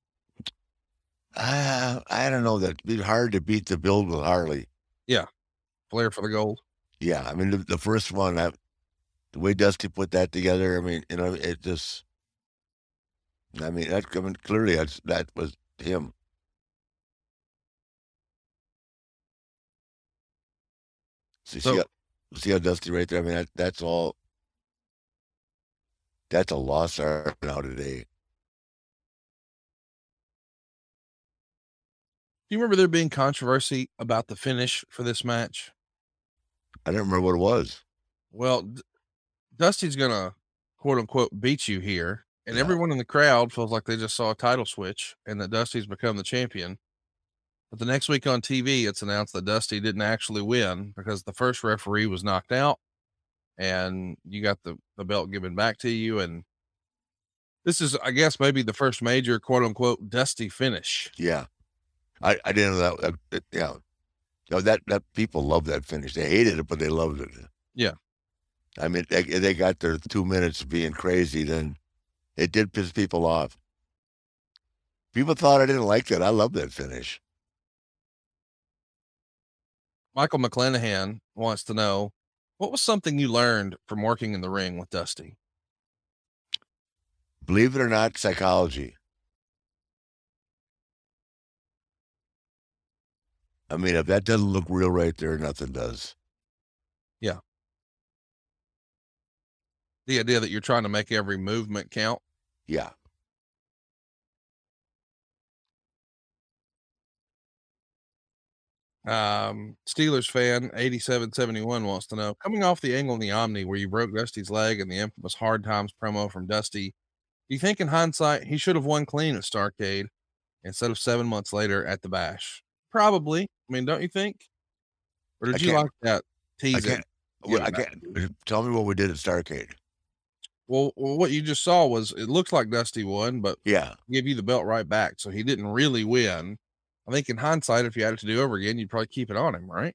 Uh, I don't know. That'd be hard to beat the build with Harley. Yeah. Flair for the gold. Yeah, I mean, the, the first one, I, the way Dusty put that together, I mean, you know, it just, I mean, that, I mean, clearly that's, that was him. So, So- see, how, see how Dusty right there? I mean, that, that's all, that's a lost art now today. Do you remember there being controversy about the finish for this match? I don't remember what it was. Well, D- Dusty's gonna quote unquote beat you here, and Yeah. everyone in the crowd feels like they just saw a title switch and that Dusty's become the champion. But the next week on T V, it's announced that Dusty didn't actually win because the first referee was knocked out, and you got the, the belt given back to you. And this is, I guess, maybe the first major quote unquote Dusty finish. Yeah. I, I didn't know that. that, that yeah. You know, that, that people love that finish. They hated it, but they loved it. Yeah. I mean, they, they got their two minutes of being crazy, then it did piss people off. People thought I didn't like that. I love that finish. Michael McClanahan wants to know, what was something you learned from working in the ring with Dusty? Believe it or not, psychology. I mean, if that doesn't look real right there, nothing does. Yeah. The idea that you're trying to make every movement count. Yeah. Um, Steelers fan eighty-seven seventy-one wants to know, coming off the angle in the Omni where you broke Dusty's leg and the infamous Hard Times promo from Dusty, do you think in hindsight he should have won clean at Starrcade instead of seven months later at the Bash? Probably. I mean, don't you think? Or did I you can't- like that I teasing? can't, well, I can't, tell me what we did at Starrcade. Well, well, what you just saw was it looks like Dusty won, but Yeah. give you the belt right back. So he didn't really win. I think in hindsight, if you had it to do over again, you'd probably keep it on him, right?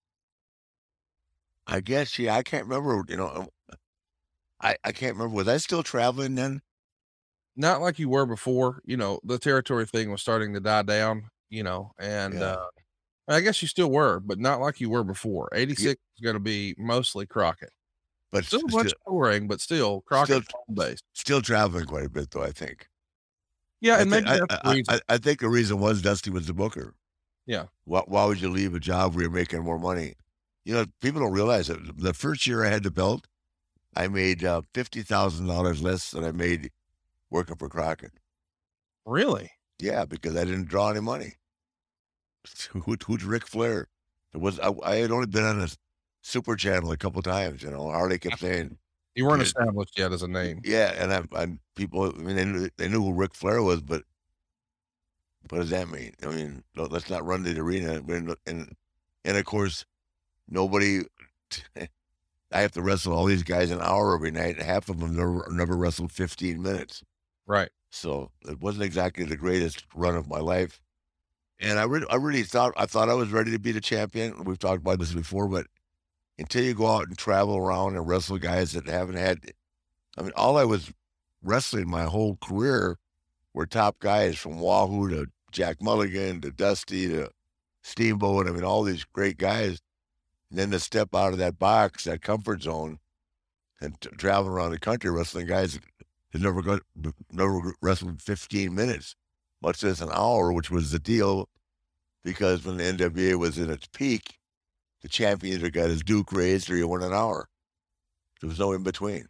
I guess, yeah, I can't remember, you know, I, I can't remember. Was I still traveling then? Not like you were before. You know, the territory thing was starting to die down, you know, and Yeah. uh I guess you still were, but not like you were before. eighty-six is going to be mostly Crockett. But Still still, much touring, but still Crockett home base. still traveling quite a bit, though, I think. Yeah, I and thi- maybe I, that's the I, reason. I, I think the reason was Dusty was the booker. Yeah. Why, why would you leave a job where you're making more money? You know, people don't realize it. The first year I had the belt, I made uh, fifty thousand dollars less than I made working for Crockett. Really? Yeah, because I didn't draw any money. Who, who's Ric Flair? It was I, I had only been on a Super Channel a couple times. You know, Harley kept saying, You weren't Yeah. established yet as a name. "Yeah," and I'm, I'm people. I mean, they knew, they knew who Ric Flair was, but what does that mean? I mean, no, let's not run to the arena. And and, and of course, nobody. I have to wrestle all these guys an hour every night. And half of them never never wrestled fifteen minutes. Right. So it wasn't exactly the greatest run of my life. And I really, I really thought, I thought I was ready to be the champion. We've talked about this before, but until you go out and travel around and wrestle guys that haven't had, I mean, all I was wrestling my whole career were top guys from Wahoo to Jack Mulligan to Dusty to Steamboat. I mean, all these great guys. And then to step out of that box, that comfort zone, and t- travel around the country wrestling guys that never got never wrestled fifteen minutes, much less an hour, which was the deal, because when the N W A was in its peak, the champion either got his Duke raised or he won an hour. There was no in between.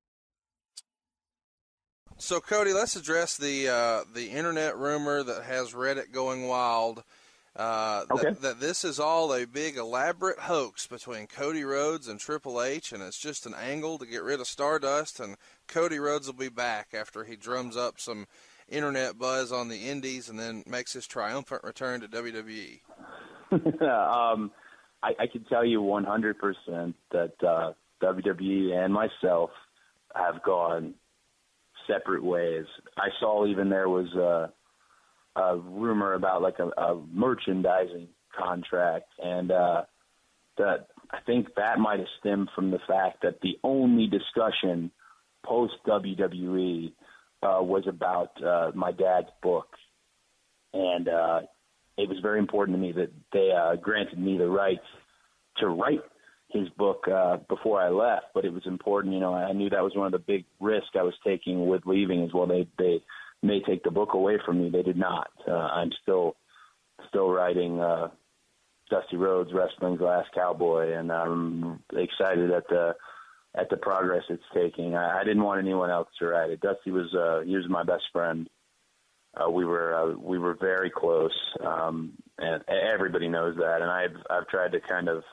So, Cody, let's address the uh, the internet rumor that has Reddit going wild. Uh, okay. that, that this is all a big elaborate hoax between Cody Rhodes and Triple H, and it's just an angle to get rid of Stardust, and Cody Rhodes will be back after he drums up some internet buzz on the indies and then makes his triumphant return to W W E. um, I, I can tell you one hundred percent that uh, W W E and myself have gone separate ways. I saw even there was a, a rumor about like a, a merchandising contract, and uh, that I think that might have stemmed from the fact that the only discussion post W W E uh, was about uh, my dad's book, and uh, it was very important to me that they uh, granted me the rights to write his book uh, before I left. But it was important, you know, I knew that was one of the big risks I was taking with leaving as well. They they may take the book away from me. They did not. Uh, I'm still still writing uh, Dusty Rhodes Wrestling's Last Cowboy, and I'm excited at the at the progress it's taking. I, I didn't want anyone else to write it. Dusty was uh, he was my best friend. Uh, we were uh, we were very close, um, and everybody knows that. And I've I've tried to kind of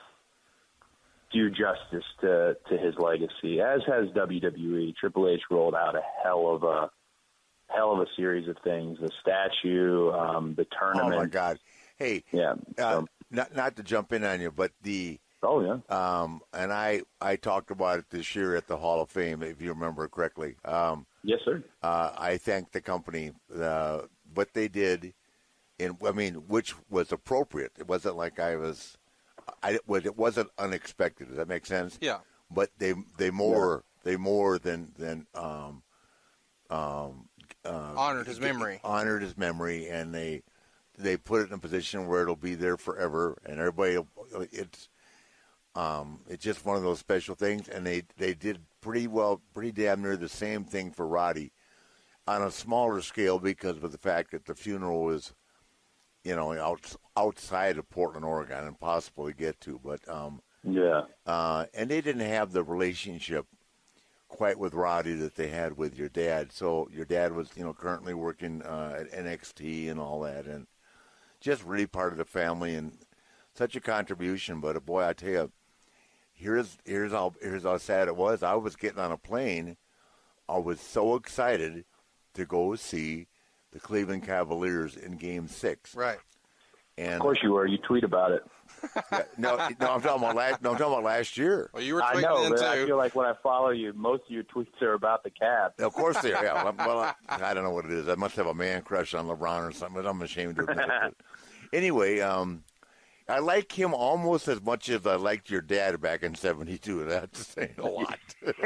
do justice to to his legacy, as has W W E. Triple H rolled out a hell of a hell of a series of things. The statue, um, the tournament. Oh my God! Hey, yeah. Uh, um, not not to jump in on you, but the oh yeah. Um, and I I talked about it this year at the Hall of Fame, if you remember correctly. Um, yes, sir. Uh, I thank the company uh, what they did, in I mean, which was appropriate. It wasn't like I was. I it wasn't unexpected. Does that make sense? Yeah. But they they more yeah. they more than than um um uh, honored his memory. Honored his memory, and they they put it in a position where it'll be there forever, and everybody. It's um it's just one of those special things, and they they did pretty well, pretty damn near the same thing for Roddy, on a smaller scale because of the fact that the funeral was, you know, out, outside of Portland, Oregon, impossible to get to. But um, yeah, uh, and they didn't have the relationship quite with Roddy that they had with your dad. So your dad was, you know, currently working uh, at N X T and all that, and just really part of the family and such a contribution. But boy, I tell you, here's here's how here's how sad it was. I was getting on a plane. I was so excited to go see the Cleveland Cavaliers in Game Six. Right. And of course you were. You tweet about it. Yeah, no, no, I'm talking about last. No, I'm talking about last year. Well, you were I tweeting know, then but too. I feel like when I follow you, most of your tweets are about the Cavs. Of course they are. Yeah. Well, I, I don't know what it is. I must have a man crush on LeBron or something, but I'm ashamed to admit it. Anyway, um, I like him almost as much as I liked your dad back in seventy-two. That's saying a lot.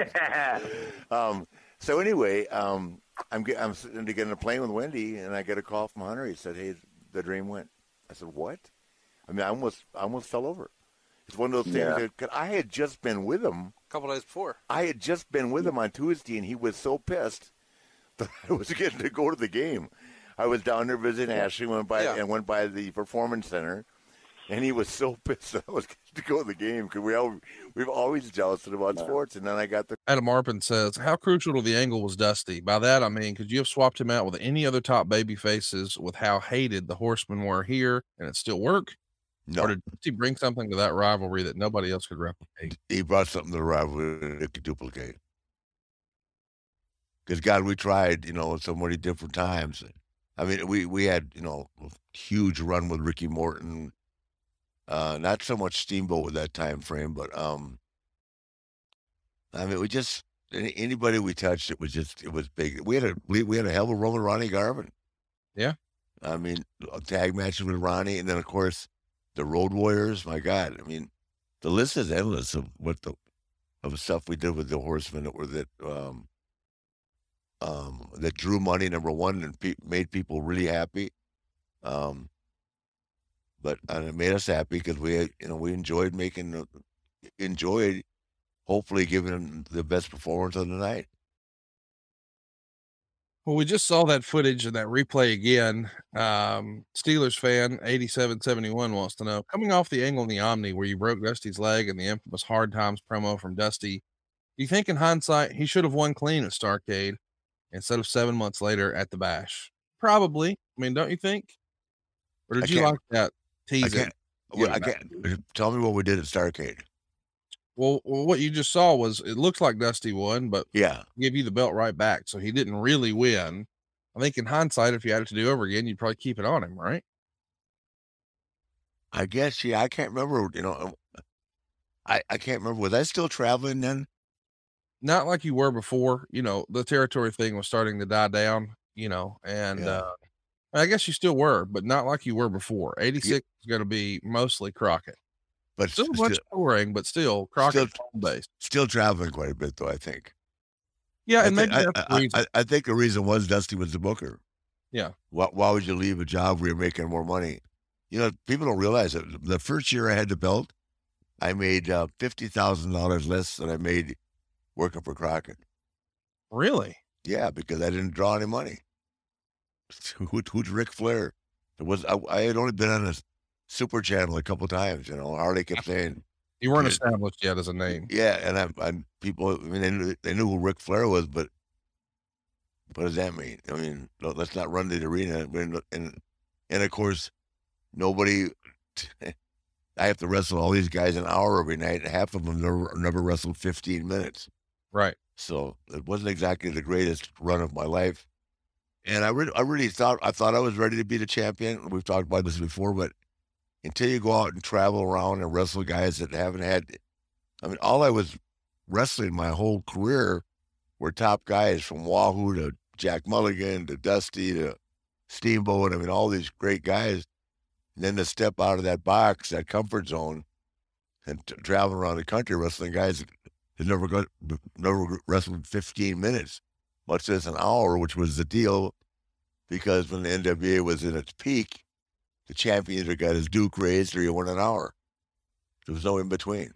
um, so anyway, um, I'm get, I'm sitting to get on a plane with Wendy, and I get a call from Hunter. He said, "Hey, the dream went." I said, "What?" I mean, I almost I almost fell over. It's one of those things Yeah. that 'cause I had just been with him. A couple days before. I had just been with him on Tuesday, and he was so pissed that I was getting to go to the game. I was down there visiting Ashley, went by Yeah. and went by the Performance Center, and he was so pissed that I was getting to go to the game because we all we've always jealous about sports. And then I got the Adam Arpin says, how crucial to the angle was Dusty? By that, I mean, could you have swapped him out with any other top baby faces with how hated the Horsemen were here and it still work? no. Or did Dusty bring something to that rivalry that nobody else could replicate? He brought something to the rivalry that could duplicate. Because God, we tried, you know, so many different times. I mean, we we had, you know, a huge run with Ricky Morton. Uh, not so much Steamboat with that time frame, but um, I mean, we just any, anybody we touched, it was just it was big. We had a we, we had a hell of a run with Ronnie Garvin. Yeah. I mean, tag matches with Ronnie, and then of course the Road Warriors. My God, I mean, the list is endless of what the of stuff we did with the Horsemen that were that um um, that drew money, number one, and pe- made people really happy. Um, but and it made us happy because we, you know, we enjoyed making, enjoyed, hopefully giving them the best performance of the night. Well, we just saw that footage of that replay again. Um, Steelers fan eighty-seven seventy-one wants to know, coming off the angle in the Omni where you broke Dusty's leg and the infamous Hard Times promo from Dusty, do you think in hindsight he should have won clean at Starrcade instead of seven months later at the Bash? Probably. I mean, don't you think? Or did I you can't- like that I teasing? can't, well, I can't, tell me what we did at Starrcade. Well, well, what you just saw was it looks like Dusty won, but Yeah. give you the belt right back. So he didn't really win. I think in hindsight, if you had it to do over again, you'd probably keep it on him, right? I guess, yeah, I can't remember, you know, I, I can't remember. Was I still traveling then? Not like you were before. You know, the territory thing was starting to die down, you know, and Yeah. uh I guess you still were, but not like you were before. eighty-six is going to be mostly Crockett. But Still still, much touring, but still Crockett still, home base. still traveling quite a bit, though, I think. Yeah, I and think, maybe I, that's the I, reason. I, I think the reason was Dusty was the booker. Yeah. Why, why would you leave a job where you're making more money? You know, people don't realize it. The first year I had the belt, I made uh, fifty thousand dollars less than I made working for Crockett. Really? Yeah, because I didn't draw any money. Who, who's Ric Flair? It was I, I had only been on a Super Channel a couple times. You know, Harley kept saying You weren't Yeah. established yet as a name. Yeah, and I, I people, I mean, they knew, they knew who Ric Flair was, but what does that mean? I mean, no, let's not run to the arena. And and, and of course, nobody. I have to wrestle all these guys an hour every night, and half of them never never wrestled fifteen minutes. Right. So it wasn't exactly the greatest run of my life. And I really, I really thought, I thought I was ready to be the champion. We've talked about this before, but until you go out and travel around and wrestle guys that haven't had, I mean, all I was wrestling my whole career were top guys from Wahoo to Jack Mulligan to Dusty to Steamboat. I mean, all these great guys. And then to step out of that box, that comfort zone, and t- travel around the country wrestling guys that had never got, never wrestled fifteen minutes, much less an hour, which was the deal, because when the N W A was in its peak, the champion either got his Duke raised or you won an hour. There was no in between.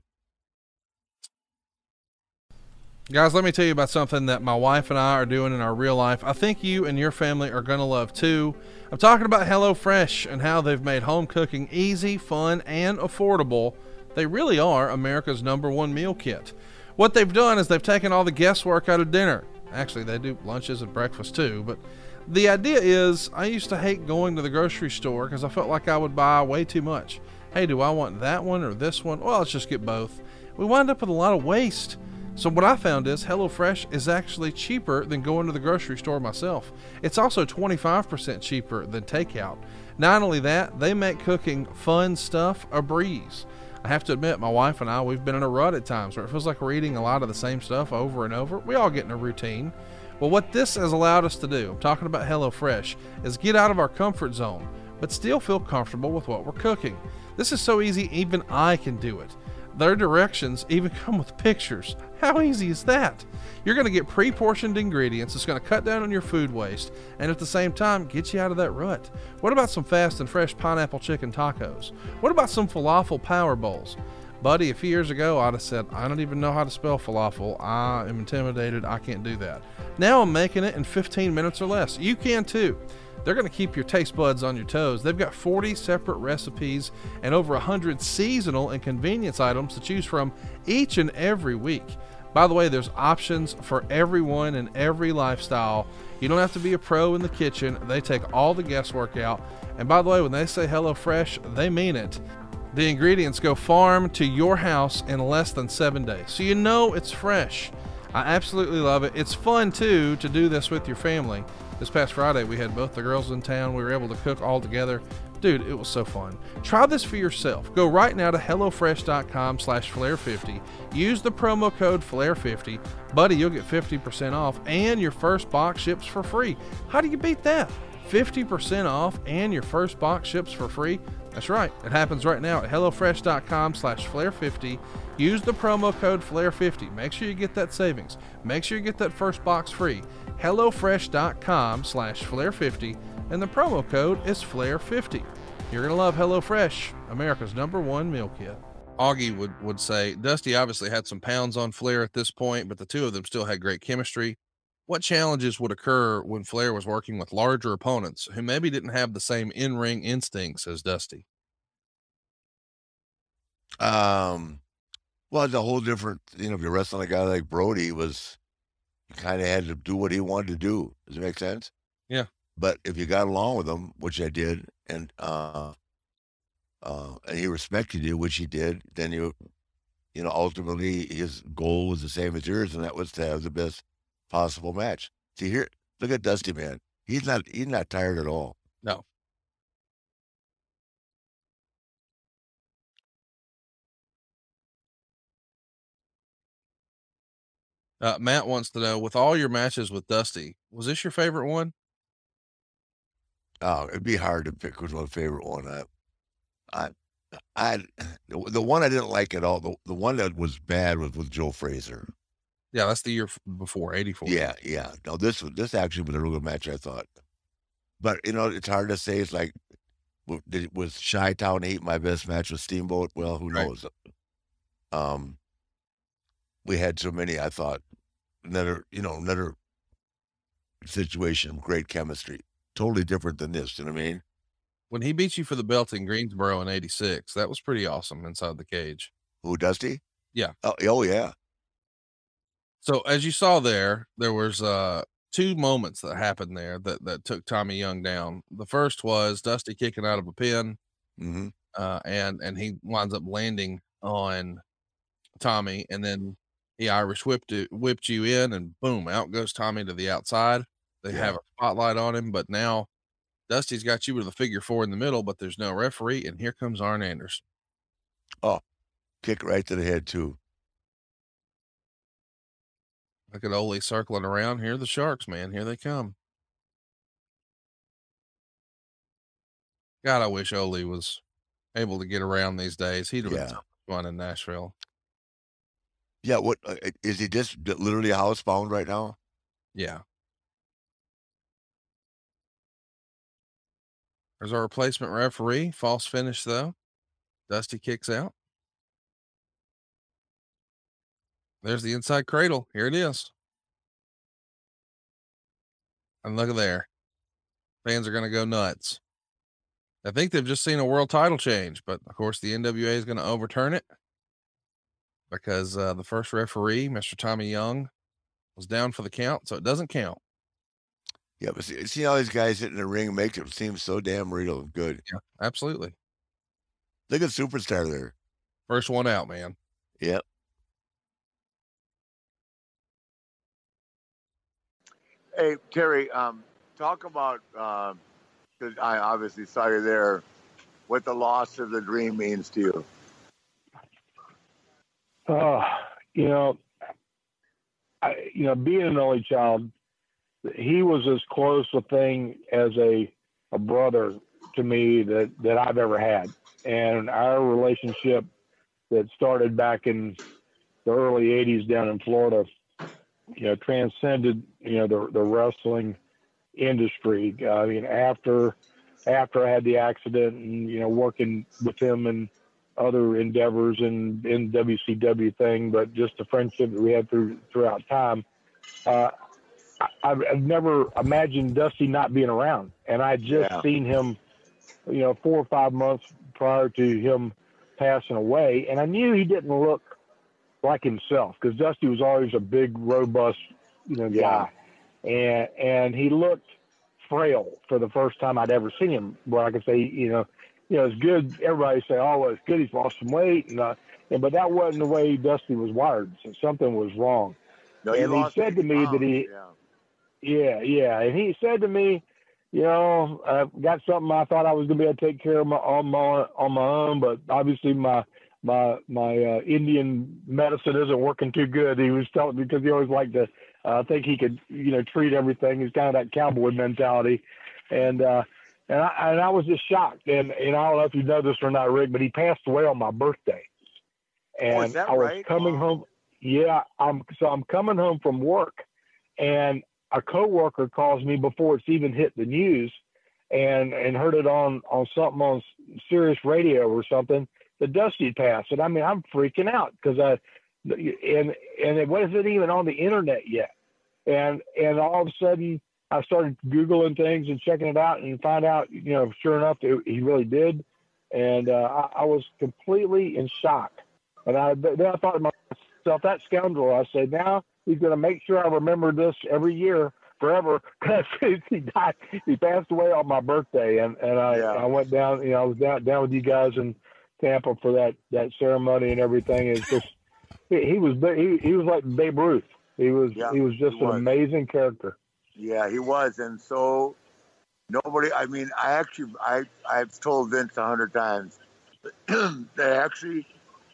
Guys, let me tell you about something that my wife and I are doing in our real life. I think you and your family are going to love too. I'm talking about HelloFresh and how they've made home cooking easy, fun, and affordable. They really are America's number one meal kit. What they've done is they've taken all the guesswork out of dinner. Actually, they do lunches and breakfast too, but the idea is I used to hate going to the grocery store because I felt like I would buy way too much. Hey, do I want that one or this one? Well, let's just get both. We wind up with a lot of waste. So what I found is HelloFresh is actually cheaper than going to the grocery store myself. It's also twenty-five percent cheaper than takeout. Not only that, they make cooking fun stuff a breeze. I have to admit, my wife and I, we've been in a rut at times where it feels like we're eating a lot of the same stuff over and over. We all get in a routine. Well, what this has allowed us to do, I'm talking about HelloFresh, is get out of our comfort zone, but still feel comfortable with what we're cooking. This is so easy, even I can do it. Their directions even come with pictures. How easy is that? You're going to get pre-portioned ingredients. It's going to cut down on your food waste and at the same time get you out of that rut. What about some fast and fresh pineapple chicken tacos? What about some falafel power bowls? Buddy, a few years ago, I'd have said, I don't even know how to spell falafel. I am intimidated. I can't do that. Now I'm making it in fifteen minutes or less. You can too. They're going to keep your taste buds on your toes. They've got forty separate recipes and over one hundred seasonal and convenience items to choose from each and every week. By the way, there's options for everyone and every lifestyle. You don't have to be a pro in the kitchen. They take all the guesswork out. And by the way, when they say HelloFresh, they mean it. The ingredients go farm to your house in less than seven days. So you know it's fresh. I absolutely love it. It's fun too to do this with your family. This past Friday, we had both the girls in town. We were able to cook all together. Dude, it was so fun. Try this for yourself. Go right now to HelloFresh.com slash Flair50. Use the promo code Flair fifty. Buddy, you'll get fifty percent off and your first box ships for free. How do you beat that? fifty percent off and your first box ships for free? That's right. It happens right now at HelloFresh.com slash Flair50. Use the promo code Flair fifty. Make sure you get that savings. Make sure you get that first box free. HelloFresh.com slash Flair50. And the promo code is Flair fifty. You're going to love HelloFresh, America's number one meal kit. Augie would, would say, Dusty obviously had some pounds on Flair at this point, but the two of them still had great chemistry. What challenges would occur when Flair was working with larger opponents who maybe didn't have the same in-ring instincts as Dusty? Um, well, it's a whole different, you know, if you're wrestling a guy like Brody, was, you kind of had to do what he wanted to do. Does it make sense? Yeah. But if you got along with him, which I did, and, uh, uh, and he respected you, which he did, then you, you know, ultimately his goal was the same as yours, and that was to have the best possible match. See here, look at Dusty, man. He's not he's not tired at all. No. Uh, Matt wants to know, with all your matches with Dusty, was this your favorite one? Oh, it'd be hard to pick which one favorite one. I, I, I, the, the one I didn't like at all. The the one that was bad was with Joe Frazier. Yeah, that's the year before, eighty-four. Yeah, yeah. No, this was this actually was a real good match, I thought. But you know, it's hard to say. It's like, did, was Chi-Town eight my best match with Steamboat? Well, who Right. knows? Um, we had so many. I thought another, you know, another situation, great chemistry, totally different than this. You know what I mean? When he beat you for the belt in Greensboro in eighty-six, that was pretty awesome inside the cage. Who, Dusty? Yeah. Oh, oh yeah. So as you saw there, there was uh, two moments that happened there that, that took Tommy Young down. The first was Dusty kicking out of a pin, mm-hmm. uh, and and he winds up landing on Tommy, and then he Irish whipped it, whipped you in, and boom, out goes Tommy to the outside. They Yeah. have a spotlight on him, but now Dusty's got you with a figure four in the middle, but there's no referee, and here comes Arn Anderson. Oh, kick right to the head too. Look at Ole circling around. Here are the Sharks, man. Here they come. God, I wish Ole was able to get around these days. He'd have Yeah. been so much fun in Nashville. Yeah. What uh, is he just literally housebound right now? Yeah. There's our replacement referee. False finish, though. Dusty kicks out. There's the inside cradle. Here it is. And look at there. Fans are going to go nuts. I think they've just seen a world title change, but of course the N W A is going to overturn it because uh, the first referee, Mister Tommy Young, was down for the count, so it doesn't count. Yeah, but see, see how these guys hit in the ring make it seem so damn real and good. Yeah, absolutely. Look at Superstar there. First one out, man. Yep. Hey, Terry, um, talk about, uh, 'cause I obviously saw you there, what the loss of the dream means to you. Uh, you know, I, you know, being an only child, he was as close a thing as a, a brother to me that, that I've ever had. And our relationship that started back in the early eighties down in Florida, you know, transcended, you know, the, the wrestling industry. I mean, after, after I had the accident and, you know, working with him and other endeavors and in W C W thing, but just the friendship that we had through, throughout time, uh, I, I've never imagined Dusty not being around. And I just Yeah. seen him, you know, four or five months prior to him passing away. And I knew he didn't look like himself because Dusty was always a big, robust, you know, guy. And, and he looked frail for the first time I'd ever seen him, where I could say, you know, you know, it's good. Everybody say, oh, well, it's good. He's lost some weight. And, uh, and, but that wasn't the way Dusty was wired. So something was wrong. No, he and he lost said to eighty me that he, pounds, yeah, yeah. And he said to me, you know, I've got something I thought I was going to be able to take care of my, on my, on my own, but obviously my, my, my uh, Indian medicine isn't working too good. He was telling me, because he always liked to uh, think he could, you know, treat everything. He's kind of that cowboy mentality. And, uh, And I, and I was just shocked. And, and I don't know if you know this or not, Rick, but he passed away on my birthday. And oh, is that I was right? coming home. Yeah. I'm, so I'm coming home from work, and a coworker calls me before it's even hit the news, and, and heard it on, on something on Sirius Radio or something, that Dusty passed. And I mean, I'm freaking out because I, and, and it wasn't even on the internet yet. And, and all of a sudden I started Googling things and checking it out, and find out, you know, sure enough, it, he really did. And uh, I, I was completely in shock. And I, then I thought to myself, that scoundrel, I said, now he's going to make sure I remember this every year forever. Because he died, he passed away on my birthday. And, and I, yeah. I went down, you know, I was down, down with you guys in Tampa for that, that ceremony and everything. It's just, he, he was, he, he was like Babe Ruth. He was, yeah, he was just he was. an amazing character. Yeah, he was. And so nobody, I mean, I actually, I, I've told Vince a hundred times, they actually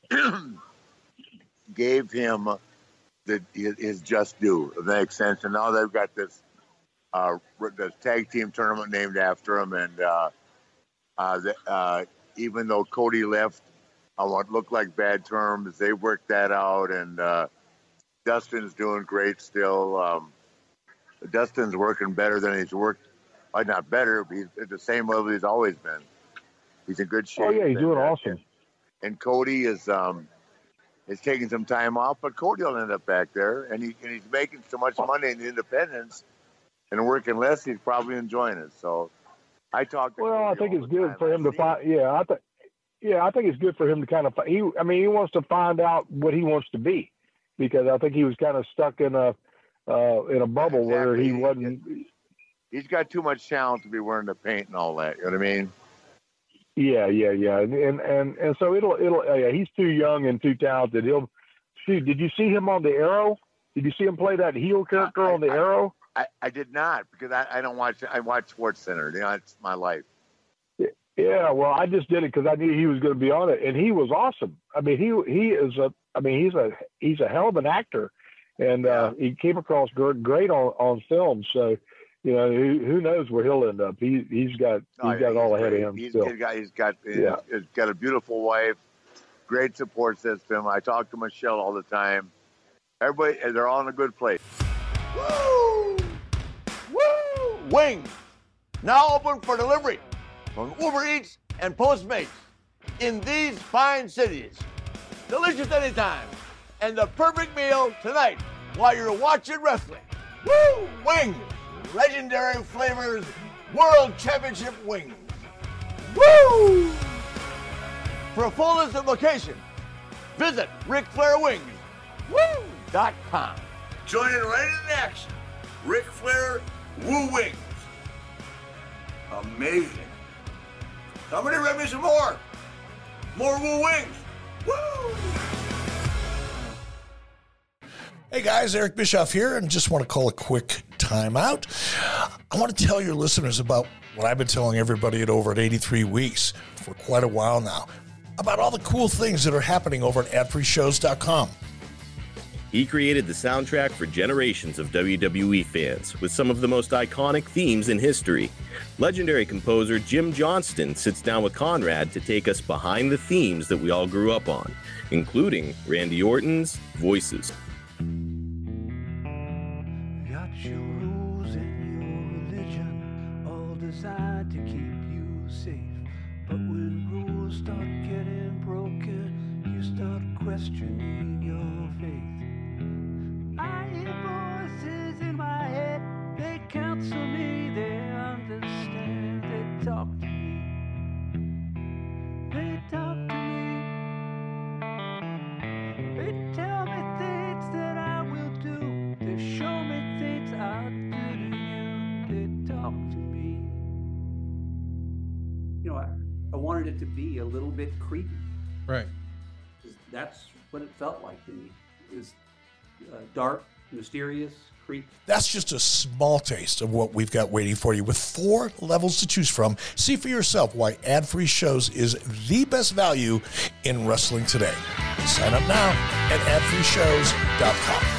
gave him the, his, his just due, if that makes sense. And now they've got this, uh, this tag team tournament named after him. And, uh, uh, the, uh, even though Cody left on what looked like bad terms, they worked that out. And, uh, Dustin's doing great still. Um, Dustin's working better than he's worked. Well, not better, but he's at the same level he's always been. He's in good shape. Oh, yeah, he's doing awesome. And, and Cody is um, is taking some time off, but Cody will end up back there. And, he, and he's making so much money in the independents and working less, he's probably enjoying it. So I talked to Well, Cody I think it's good time. for him to find, yeah, I think, yeah, I think it's good for him to kind of, he, I mean, he wants to find out what he wants to be, because I think he was kind of stuck in a, Uh, in a bubble exactly. where he wasn't. He's got too much talent to be wearing the paint and all that. You know what I mean? Yeah, yeah, yeah. And and and so it'll it'll. Yeah, he's too young and too talented. He'll. Shoot, did you see him on the Arrow? Did you see him play that heel character I, on the I, Arrow? I, I did not, because I, I don't watch. I watch Sports Center. You know, it's my life. Yeah, well, I just did it because I knew he was going to be on it, and he was awesome. I mean, he he is a. I mean, he's a he's a hell of an actor. And uh, he came across great on, on film. So, you know, who, who knows where he'll end up? He he's got he's oh, yeah, got it all he's ahead great. of him. He's, still. he's got he's got yeah. he's got a beautiful wife, great support system. I talk to Michelle all the time. Everybody, they're all in a good place. Woo! Woo! Wings now open for delivery from Uber Eats and Postmates in these fine cities. Delicious anytime. And the perfect meal tonight while you're watching wrestling. Woo! Wings! Legendary flavors, World Championship wings. Woo! For a full list of location, visit Ric Flair Wings Woo! dot com. Joining right in the action, Ric Flair Woo Wings. Amazing. Somebody rip me some more. More Woo Wings. Woo! Hey guys, Eric Bischoff here, and just want to call a quick timeout. I want to tell your listeners about what I've been telling everybody at Over at eighty-three Weeks for quite a while now, about all the cool things that are happening over at ad free shows dot com. He created the soundtrack for generations of W W E fans with some of the most iconic themes in history. Legendary composer Jim Johnston sits down with Conrad to take us behind the themes that we all grew up on, including Randy Orton's Voices. Got your rules and your religion, all designed to keep you safe. But when rules start getting broken, you start questioning your faith. I hear voices in my head, they counsel me, they understand, they talk to me. They talk to me. They tell me things that I will do. They show me things I'll do to you. They talk to me. You know, I, I wanted it to be a little bit creepy. Right. That's what it felt like to me. It was uh, dark, mysterious, creepy. That's just a small taste of what we've got waiting for you with four levels to choose from. See for yourself why ad-free shows is the best value in wrestling today. Sign up now at ad free shows dot com.